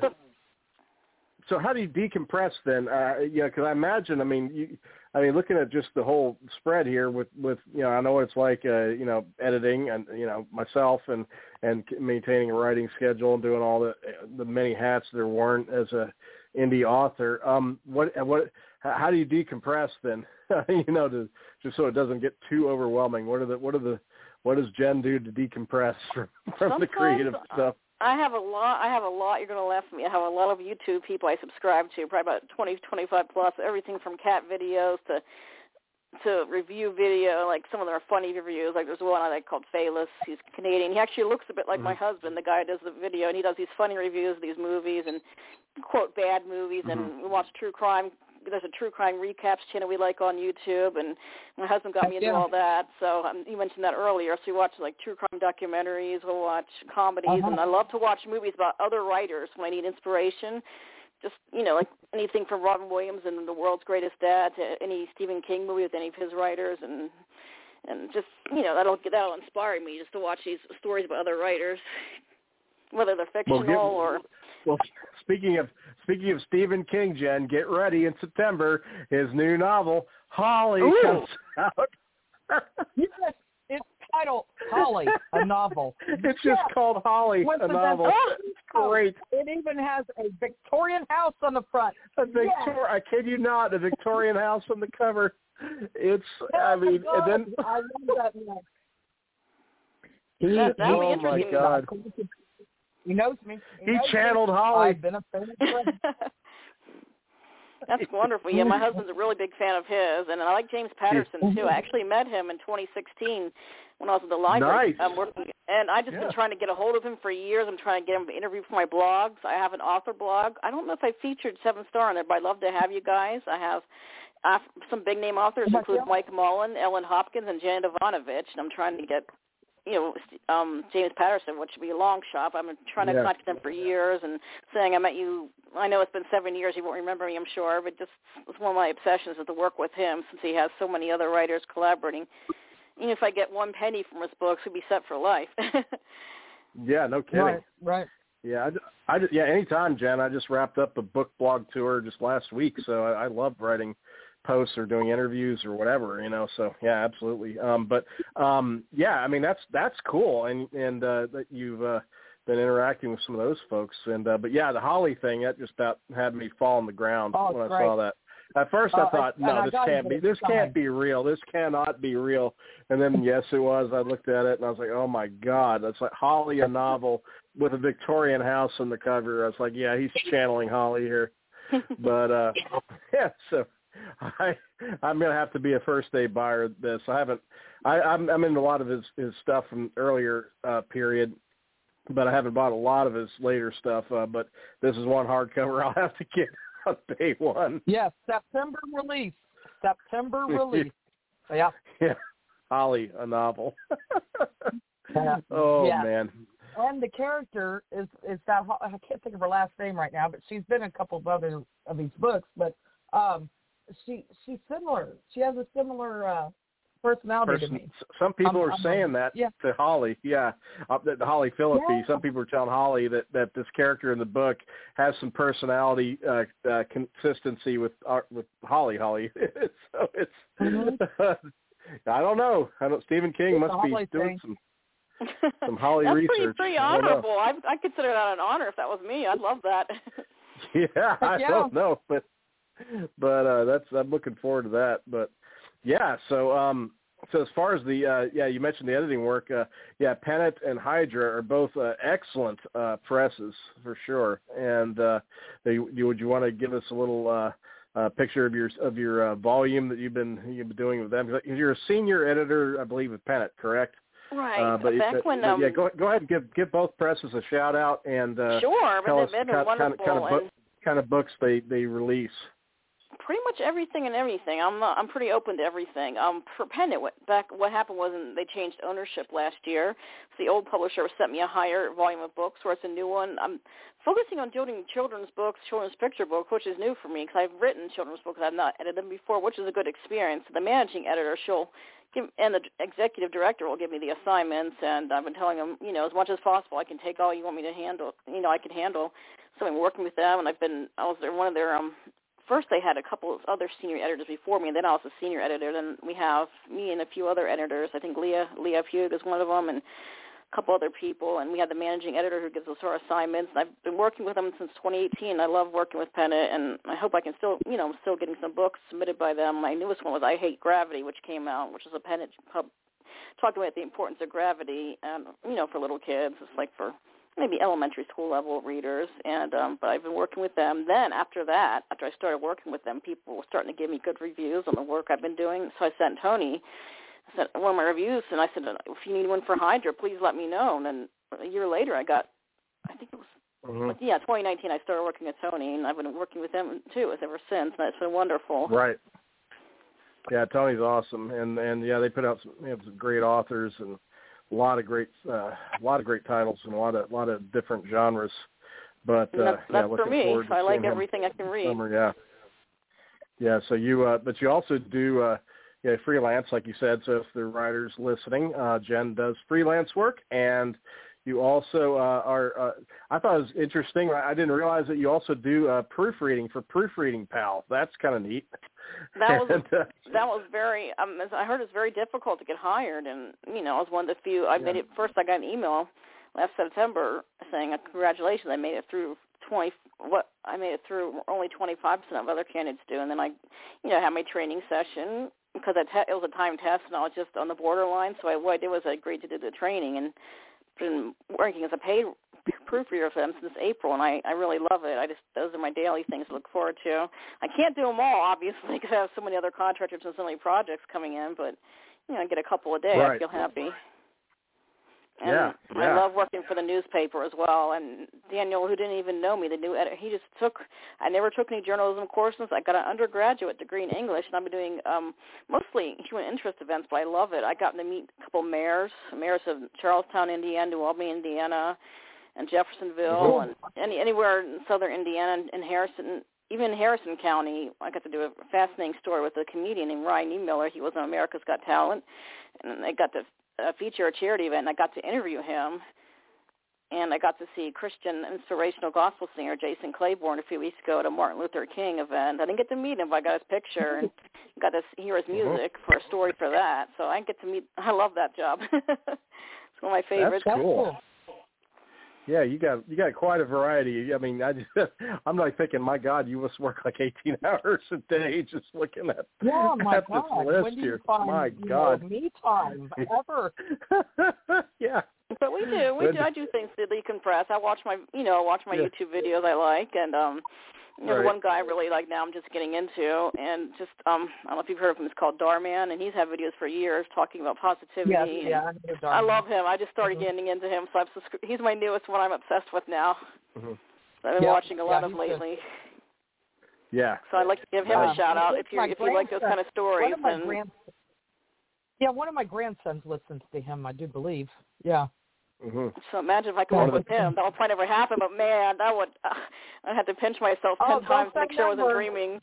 do you decompress then? Because I imagine, looking at just the whole spread here with I know what it's like, editing and myself and maintaining a writing schedule and doing all the many hats there weren't as a indie author. How do you decompress then? Just so it doesn't get too overwhelming. What does Jen do to decompress from the creative stuff? I have a lot. You're going to laugh at me. I have a lot of YouTube people I subscribe to, probably about 20, 25 plus, everything from cat videos to review video. Like some of them are funny reviews. Like there's one I like called Phaelus. He's Canadian. He actually looks a bit like my husband, the guy who does the video, and he does these funny reviews of these movies and quote bad movies. And we watch true crime. There's a true crime recaps channel we like on YouTube, and my husband got me into all that. So you mentioned that earlier. So we watch like true crime documentaries. We'll watch comedies, and I love to watch movies about other writers when I need inspiration. Just like anything from Robin Williams and The World's Greatest Dad to any Stephen King movie with any of his writers, and just that'll inspire me just to watch these stories about other writers. whether they're fictional or. Well, speaking of Stephen King, Jen, get ready in September. His new novel, Holly, comes out. Yes, it's titled Holly, a novel. It's just called Holly, a novel. Great. It even has a Victorian house on the front. I kid you not, a Victorian house on the cover. It's, I mean, and then. I love that one. That would be interesting. Oh, my God. He knows me. He channeled Holly. I've been a fan of his. That's wonderful. Yeah, my husband's a really big fan of his, and I like James Patterson too. I actually met him in 2016 when I was at the library. Nice. Working, and I've just been trying to get a hold of him for years. I'm trying to get him to interview for my blogs. I have an author blog. I don't know if I featured 7 Star on there, but I'd love to have you guys. I have some big name authors, include Mike Mullen, Ellen Hopkins, and Janet Ivanovich, and I'm trying to get James Patterson, which would be a long shot. I've been trying to contact them for years and saying I met you. I know it's been 7 years. You won't remember me, I'm sure, but just it's one of my obsessions is to work with him since he has so many other writers collaborating. Even if I get one penny from his books, we'd be set for life. Yeah, no kidding. Right. Yeah, anytime, Jen. I just wrapped up a book blog tour just last week, so I love writing posts or doing interviews or whatever, so yeah, absolutely. Yeah, I mean, that's cool. And that you've been interacting with some of those folks. And, but yeah, the Holly thing, that just about had me fall on the ground when I saw that. At first I thought, no, this can't be real. This cannot be real. And then, yes, it was. I looked at it and I was like, oh my God, that's like Holly, a novel with a Victorian house on the cover. I was like, yeah, he's channeling Holly here. But, yeah, so I'm going to have to be a first-day buyer of this. I'm in a lot of his stuff from earlier period, but I haven't bought a lot of his later stuff. But this is one hardcover I'll have to get on day one. Yes, September release. Yeah. Yeah, Holly, a novel. Oh, man. And the character is that, I can't think of her last name right now, but she's been in a couple of other of these books, but she's similar. She has a similar personality to me. Some people are saying that to Holly. Yeah, Holly Phillippe. Yeah. Some people are telling Holly that this character in the book has some personality consistency with Holly. So it's. I don't know. Stephen King must be doing some Holly That's research. That's pretty honorable. I consider that an honor if that was me. I'd love that. Yeah, I don't know, but I'm looking forward to that. But yeah, so as far as the you mentioned the editing work. Pennant and Hydra are both excellent presses for sure. And would you want to give us a little picture of your volume that you've been doing with them? You're a senior editor, I believe, with Pennant, correct? Right. But when go ahead and give both presses a shout out and sure, tell us wonderful kind of books they release. Pretty much everything and everything. I'm pretty open to everything. For Pennant, what happened was they changed ownership last year. So the old publisher sent me a higher volume of books, whereas a new one. I'm focusing on doing children's books, children's picture books, which is new for me because I've written children's books. I've not edited them before, which is a good experience. The managing editor, and the executive director will give me the assignments, and I've been telling them, as much as possible, I can take all you want me to handle. I can handle. So I'm working with them, and I was one of their. First, they had a couple of other senior editors before me, and then I was a senior editor. Then we have me and a few other editors. I think Leah Pugh is one of them, and a couple other people. And we had the managing editor who gives us our assignments. And I've been working with them since 2018. I love working with Pennant, and I hope I can still, I'm still getting some books submitted by them. My newest one was I Hate Gravity, which came out, which is a Pennant talking about the importance of gravity, and for little kids. It's like for maybe elementary school level readers, and but I've been working with them. Then after I started working with them, people were starting to give me good reviews on the work I've been doing. So I sent Tony one of my reviews, and I said, if you need one for Hydra, please let me know. And then a year later, I think it was 2019. I started working with Tony, and I've been working with them too ever since. And it's been wonderful. Right. Yeah, Tony's awesome, and they put out some great authors and a lot of great titles and a lot of different genres. But that's looking for me. forward to I like seeing everything I can read. Summer, yeah. So but you also do freelance, like you said. So if the writers listening, Jen does freelance work, and You also are. I thought it was interesting. I didn't realize that you also do proofreading for Proofreading Pal. That's kind of neat. That was very. I heard it's very difficult to get hired, and I was one of the few. I made it first. I got an email last September saying, "Congratulations, I made it through 20." I made it through only 25% of other candidates do, and then I, had my training session because it was a time test, and I was just on the borderline. So what I did was I agreed to do the training, and been working as a paid proofreader for them since April, and I really love it. Those are my daily things to look forward to. I can't do them all, obviously, because I have so many other contractors and so many projects coming in, but, I get a couple a day. Right. I feel happy. And I love working for the newspaper as well. And Daniel, who didn't even know me, the new editor, I never took any journalism courses. I got an undergraduate degree in English, and I've been doing mostly human interest events, but I love it. I got to meet a couple mayors of Charlestown, Indiana, New Albany, Indiana, and Jeffersonville, and anywhere in southern Indiana, and Harrison. Even in Harrison County, I got to do a fascinating story with a comedian named Ryan E. Miller. He was on America's Got Talent, and I got to feature a charity event, and I got to interview him, and I got to see Christian inspirational gospel singer Jason Claiborne a few weeks ago at a Martin Luther King event. I didn't get to meet him, but I got his picture and got to hear his music for a story for that. So I get to meet. I love that job. It's one of my favorites. That's cool. Yeah, you got quite a variety. I mean, I'm like thinking, my God, you must work like 18 hours a day just looking at, this list when do you here. Find, my God, me time ever. Yeah, but we do. I do things to decompress. I watch my YouTube videos I like, and there's one guy I really like now. I'm just getting into, and just I don't know if you've heard of him. It's called Darman, and he's had videos for years talking about positivity. I love him. I just started getting into him, so he's my newest one. I'm obsessed with now. So I've been watching a lot of lately. Yeah. So I'd like to give him a shout out if you like those kind of stories. One of my grandsons listens to him, I do believe. Yeah. So imagine if I could work with him. That would probably never happen, but man, that would, I'd have to pinch myself 10 times to make sure I wasn't dreaming.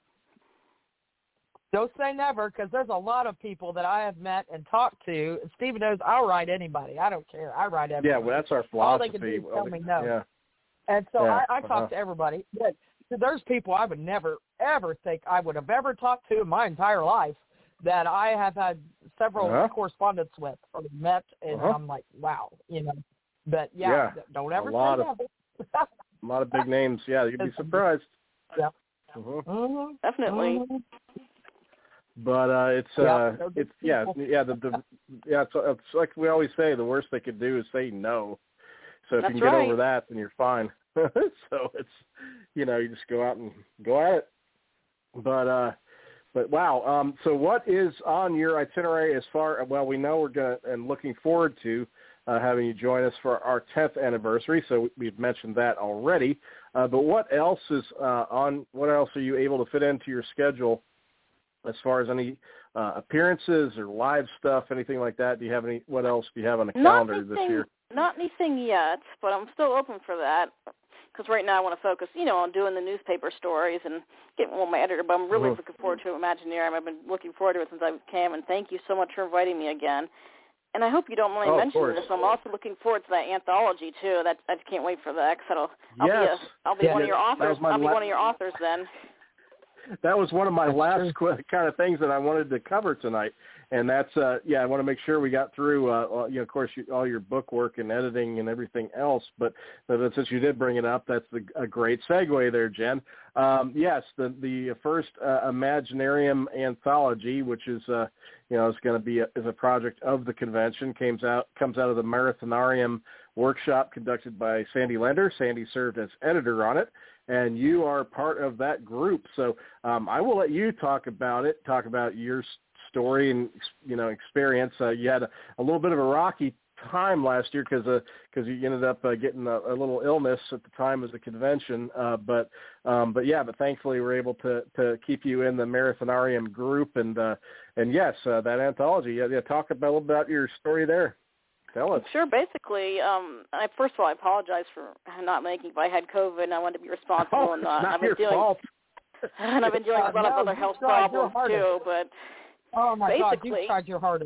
Don't say never, because there's a lot of people that I have met and talked to. And Stephen knows I'll write anybody. I don't care. I write everybody. Yeah, well, that's our philosophy. All they can do is tell me no. Yeah. And so I talk to everybody. But there's people I would never, ever think I would have ever talked to in my entire life that I have had several correspondence with or met, and I'm like, wow, But, don't ever say never. A lot of big names. Yeah, you'd be surprised. Yeah. Definitely. But it's like we always say, the worst they could do is say no. So if you can get over that, then you're fine. So it's, you just go out and go at it. But wow. So what is on your itinerary as far? Well, we know we're looking forward to having you join us for our 10th anniversary. So we've mentioned that already. But what else is on? What else are you able to fit into your schedule as far as any appearances or live stuff, anything like that? What else do you have on the calendar this year? Not anything yet, but I'm still open for that. Because right now I want to focus, on doing the newspaper stories and getting my editor. But I'm really looking forward to Imaginarium. I've been looking forward to it since I came, and thank you so much for inviting me again. And I hope you don't mind mentioning this. I'm also looking forward to that anthology too. I can't wait for that. Cause I'll be one of your authors. I'll be one of your authors then. That was one of my last kind of things that I wanted to cover tonight. And that's, I want to make sure we got through, of course, all your book work and editing and everything else. But since you did bring it up, that's a great segue there, Jen. Yes, the first Imaginarium anthology, which is, is going to be is a project of the convention, comes out of the Marathonarium workshop conducted by Sandy Lender. Sandy served as editor on it, and you are part of that group. So I will let you talk about your story and experience. You had a little bit of a rocky time last year because you ended up getting a little illness at the time of the convention. But thankfully we're able to keep you in the Marathonarium group. And yes, that anthology. Yeah, talk a little about your story there. Tell us. Sure. Basically, first of all, I apologize for not making. I had COVID, and I wanted to be responsible. And I've been dealing with a lot of other health problems too. But oh my basically, God, you tried your hardest.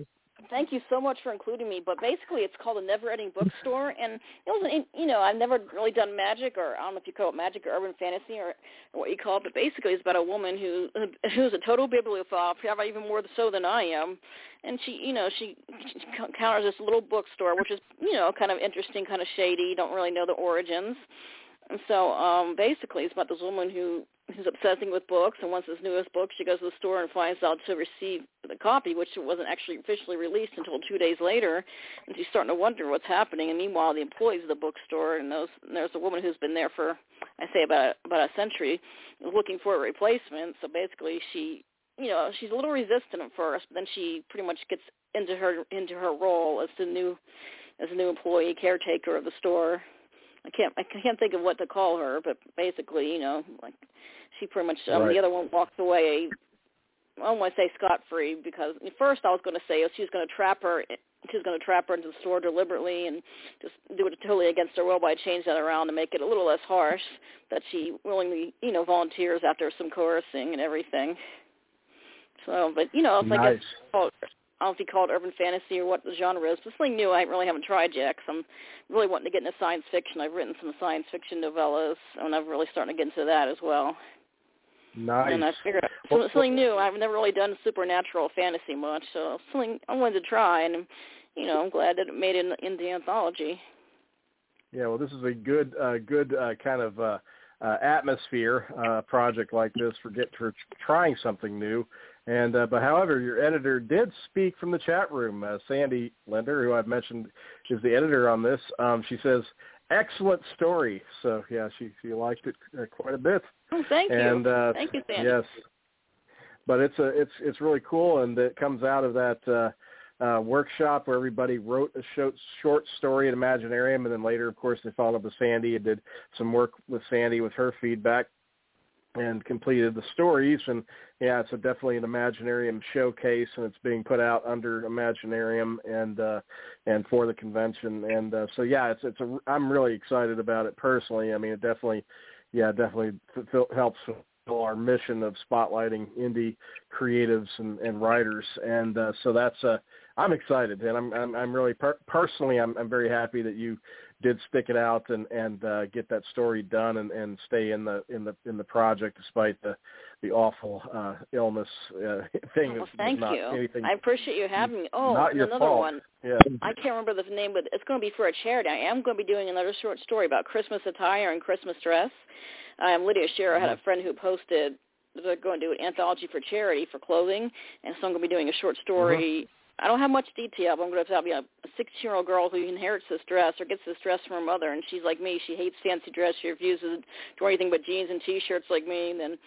Thank you so much for including me. But basically, it's called a Never Ending Bookstore, and it wasn't, I've never really done magic, or I don't know if you call it magic or urban fantasy or what you call it. But basically, it's about a woman who's a total bibliophile, probably even more so than I am. And she encounters this little bookstore, which is kind of interesting, kind of shady. You don't really know the origins. And so basically, it's about this woman who's obsessing with books, and once his newest book, she goes to the store and finds out to receive the copy, which wasn't actually officially released until 2 days later, and she's starting to wonder what's happening. And meanwhile, the employees of the bookstore, and there's a woman who's been there for, I say, about a century, looking for a replacement. So basically, she's a little resistant at first, but then she pretty much gets into her role as the new employee caretaker of the store. I can't think of what to call her, but basically, like she pretty much Right. The other one walks away. I don't want to say scot-free, because at first I was going to say she was going to trap her. She was going to trap her into the store deliberately and just do it totally against her will. But I changed that around to make it a little less harsh. That she willingly, volunteers after some coercing and everything. So, but it's like Nice. I don't know if you call it urban fantasy or what the genre is. It's something new I really haven't tried yet, because I'm really wanting to get into science fiction. I've written some science fiction novellas, and I'm really starting to get into that as well. Nice. And I figured something new. I've never really done supernatural fantasy much, so something I wanted to try, and I'm glad that it made it in the anthology. Yeah, well, this is a good kind of atmosphere project like this for trying something new. And but however, your editor did speak from the chat room. Sandy Linder, who I've mentioned is the editor on this, she says, excellent story. So yeah, she liked it quite a bit. Oh, thank you. And thank you, Sandy. Yes, but it's really cool, and it comes out of that workshop where everybody wrote a short story at Imaginarium, and then later, of course, they followed up with Sandy and did some work with Sandy with her feedback and completed the stories. And yeah, it's definitely an Imaginarium showcase, and it's being put out under Imaginarium and for the convention. And so yeah, I'm really excited about it personally. I mean, it definitely helps fulfill our mission of spotlighting indie creatives and writers. And so that's I'm excited, and I'm really personally I'm very happy that you did stick it out and get that story done and stay in the project despite the awful illness thing. Well, thank not you. Anything, I appreciate you having me. Oh, not your another fault. one. Yeah. I can't remember the name, but it's going to be for a charity. I am going to be doing another short story about Christmas attire and Christmas dress. Lydia Scherer had a friend who posted they're going to do an anthology for charity for clothing, and so I'm going to be doing a short story. I don't have much detail, but I'm going to have a 16-year-old girl who inherits this dress or gets this dress from her mother, and she's like me. She hates fancy dress. She refuses to wear anything but jeans and T-shirts like me. And then,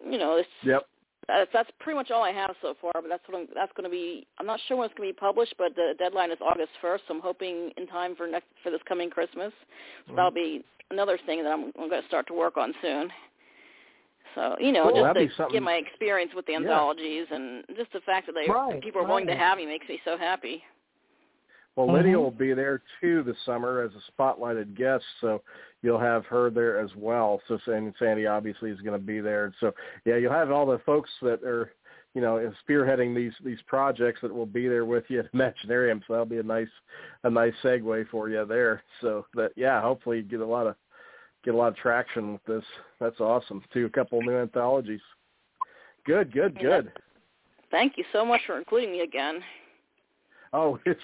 that's pretty much all I have so far. But that's going to be. I'm not sure when it's going to be published, but the deadline is August 1st. So I'm hoping in time for this coming Christmas. So that'll be another thing that I'm going to start to work on soon. So, cool. Just to get my experience with the anthologies, and just the fact that people are willing to have me makes me so happy. Well, Lydia will be there, too, this summer as a spotlighted guest, so you'll have her there as well. So Sandy obviously is going to be there. So, yeah, you'll have all the folks that are, spearheading these projects that will be there with you at Imaginarium, so that'll be a nice segue for you there. So, hopefully you get a lot of traction with this. That's awesome. A couple new anthologies. Good. Thank you so much for including me again. Oh, it's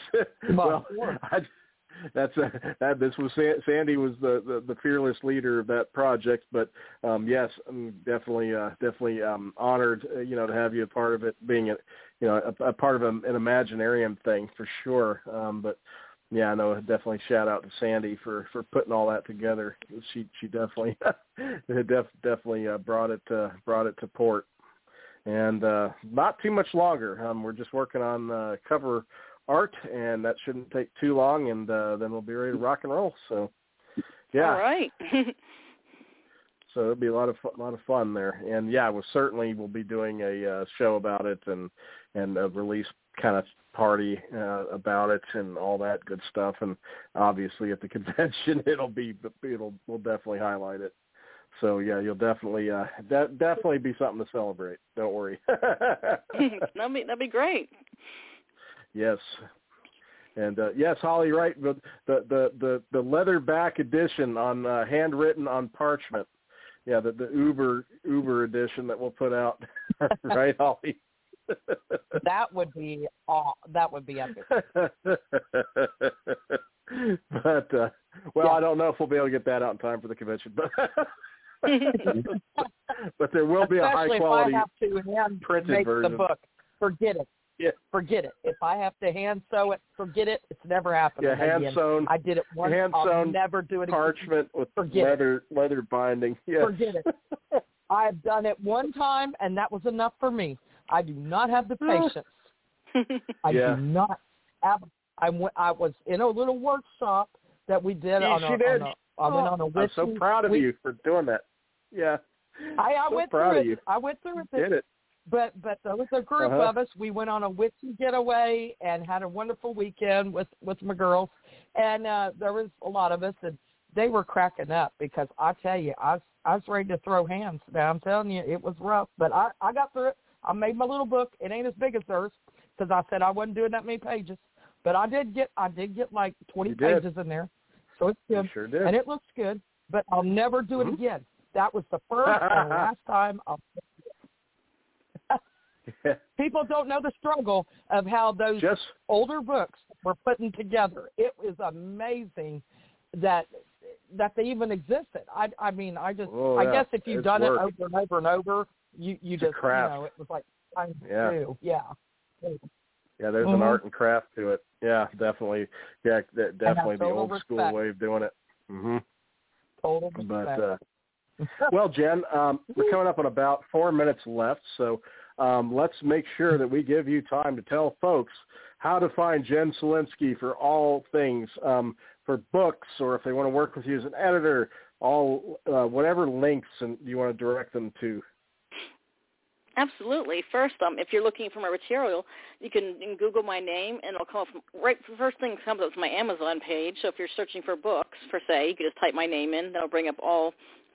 this was Sandy was the fearless leader of that project, but yes, I'm definitely honored to have you a part of it, being a part of an Imaginarium thing for sure. But yeah, no, definitely shout out to Sandy for putting all that together. She definitely definitely brought it to port, and not too much longer. We're just working on cover art, and that shouldn't take too long, and then we'll be ready to rock and roll. So yeah, all right. So it'll be a lot of fun there, and yeah, we'll be doing a show about it and a release kind of party about it and all that good stuff, and obviously at the convention we'll definitely highlight it. So yeah, you'll definitely be something to celebrate. Don't worry. That'd be great. Yes. And yes, Holly, right. The leatherback edition on handwritten on parchment. Yeah, the Uber edition that we'll put out. Right, Holly? That would be epic. But I don't know if we'll be able to get that out in time for the convention, but but there will be a high quality printed version. The book. Forget it. Yeah. Forget it. If I have to hand sew it, forget it. It's never happening. Yeah, hand sewn. I did it once. I'll never do it again. Parchment with leather binding. Yes. Forget it. I've done it one time, and that was enough for me. I do not have the patience. I do not have. I was in a little workshop that we did I went on a I'm so proud of you for doing that. Yeah. I so went proud through of it. you. I went through it. Did it. But there was a group of us. We went on a witchy getaway and had a wonderful weekend with my girls. And there was a lot of us, and they were cracking up because I tell you, I was ready to throw hands. Now I'm telling you, it was rough, but I got through it. I made my little book. It ain't as big as theirs because I said I wasn't doing that many pages, but I did get like 20 pages in there, so it's good. You sure did. And it looks good. But I'll never do it again. That was the first and last time I'll. People don't know the struggle of how those older books were putting together. It was amazing that they even existed. I guess if you've done it over and over and over, you just it was like time to do. Yeah. Yeah, there's an art and craft to it. Yeah, definitely. Yeah, definitely the old school way of doing it. Mm-hmm. Total respect. But well, Jen, we're coming up on about 4 minutes left, so let's make sure that we give you time to tell folks how to find Jen Selinsky for all things, for books, or if they want to work with you as an editor, whatever links and you want to direct them to. Absolutely. First, if you're looking for my material, you can Google my name, and it'll come up. Right, the first thing that comes up is my Amazon page. So if you're searching for books, per se, you can just type my name in. That'll bring up all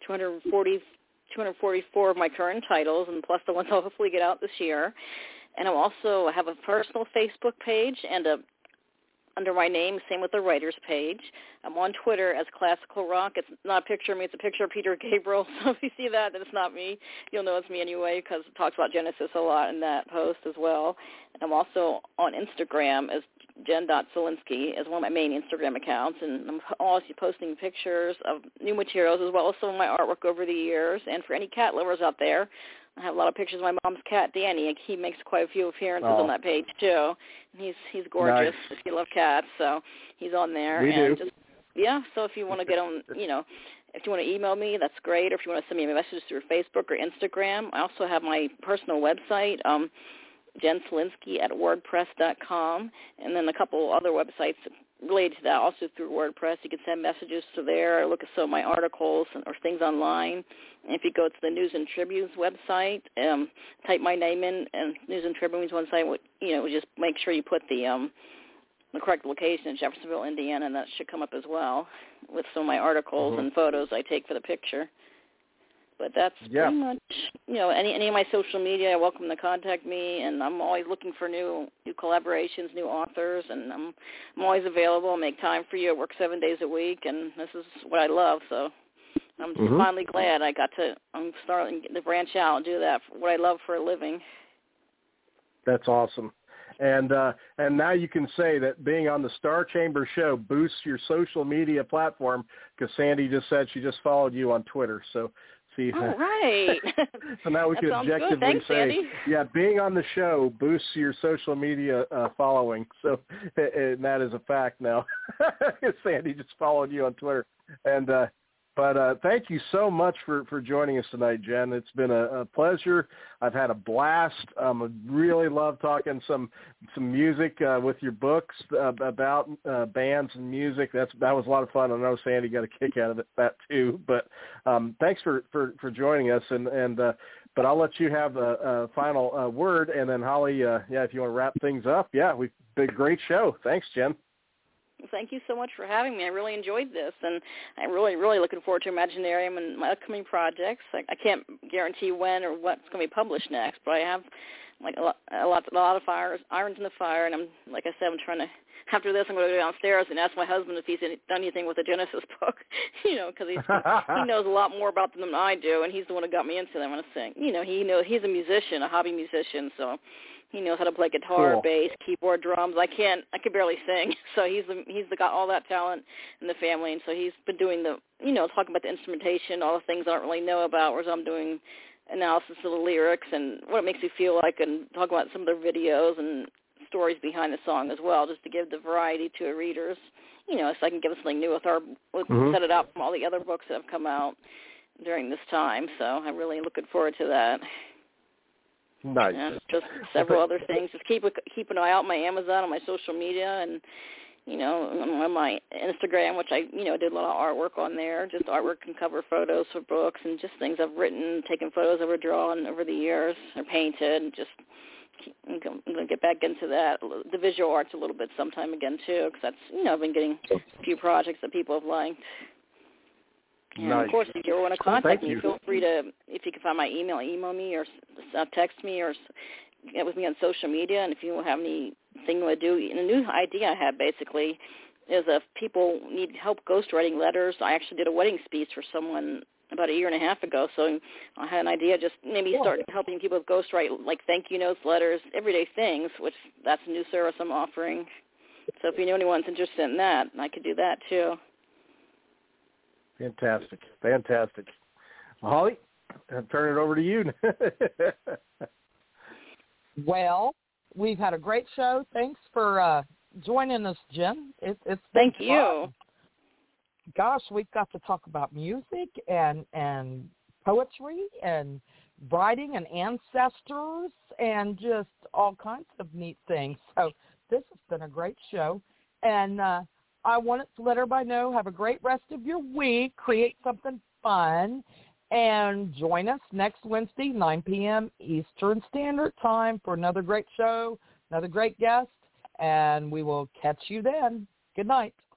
244 of my current titles, and plus the ones I'll hopefully get out this year. And I'll also have a personal Facebook page and under my name, same with the writer's page. I'm on Twitter as Classical Rock. It's not a picture of me. It's a picture of Peter Gabriel. So if you see that, then it's not me. You'll know it's me anyway because it talks about Genesis a lot in that post as well. And I'm also on Instagram as Jen.Selinsky as one of my main Instagram accounts. And I'm always posting pictures of new materials as well as some of my artwork over the years. And for any cat lovers out there, I have a lot of pictures of my mom's cat, Danny. He makes quite a few appearances on that page, too. And he's gorgeous if you love cats, so he's on there. We do. So if you want to get on, if you want to email me, that's great. Or if you want to send me a message through Facebook or Instagram, I also have my personal website, JenSelinsky@wordpress.com, and then a couple other websites related to that, also through WordPress. You can send messages to there, or look at some of my articles or things online. And if you go to the News and Tribune's website, type my name in, and News and Tribune's website, just make sure you put the correct location in Jeffersonville, Indiana, and that should come up as well with some of my articles and photos I take for the picture. But that's pretty much, any of my social media, I welcome to contact me, and I'm always looking for new collaborations, new authors, and I'm always available. I make time for you. I work 7 days a week, and this is what I love, so I'm just finally glad I'm starting to branch out and do that for what I love for a living. That's awesome. And now you can say that being on the Star Chamber show boosts your social media platform because Sandy just said she just followed you on Twitter, so... See, all right. So now we can objectively Thanks, say, Andy. being on the show boosts your social media following. So, and that is a fact now. Sandy just followed you on Twitter. And but thank you so much for joining us tonight, Jen. It's been a pleasure. I've had a blast. I really love talking some music with your books about bands and music. That was a lot of fun. I know Sandy got a kick out of that too. But thanks for joining us. And but I'll let you have a final word. And then Holly, if you want to wrap things up, we've been a great show. Thanks, Jen. Thank you so much for having me. I really enjoyed this, and I'm really, really looking forward to Imaginarium and my upcoming projects. I can't guarantee when or what's going to be published next, but I have like a lot of irons in the fire, and I'm trying to. After this, I'm going to go downstairs and ask my husband if he's done anything with the Genesis book, because he knows a lot more about them than I do, and he's the one who got me into them. And I think, he's a musician, a hobby musician, so he knows how to play guitar, cool. bass, keyboard, drums. I can barely sing, so he's got all that talent in the family, and so he's been doing the, talking about the instrumentation, all the things I don't really know about, whereas I'm doing analysis of the lyrics and what it makes me feel like, and talk about some of their videos and stories behind the song as well, just to give the variety to our readers, so I can give us something new set it up from all the other books that have come out during this time. So I'm really looking forward to that. Nice. And just several other things. Just keep an eye out on my Amazon, on my social media, and on my Instagram, which I did a lot of artwork on there, just artwork and cover photos for books, and just things I've written, taken photos I've drawn over the years, or painted, and just. I'm going to get back into that, the visual arts a little bit sometime again, too, because that's, I've been getting a few projects that people have liked. And, nice. Of course, if you ever want to contact me, feel free to, if you can find my email me or text me or get with me on social media. And if you have anything you want to do, and a new idea I have, basically, is if people need help ghostwriting letters. I actually did a wedding speech for someone about a year and a half ago, so I had an idea, just maybe start helping people with ghostwrite, like thank you notes, letters, everyday things, which that's a new service I'm offering. So if you know anyone's interested in that, I could do that too. Fantastic. Holly, I'll turn it over to you. Well, we've had a great show. Thanks for joining us, Jen. It's been Thank fun. you. Gosh, we've got to talk about music and poetry and writing and ancestors and just all kinds of neat things. So this has been a great show. And I wanted to let everybody know, have a great rest of your week, create something fun, and join us next Wednesday, 9 p.m. Eastern Standard Time for another great show, another great guest, and we will catch you then. Good night.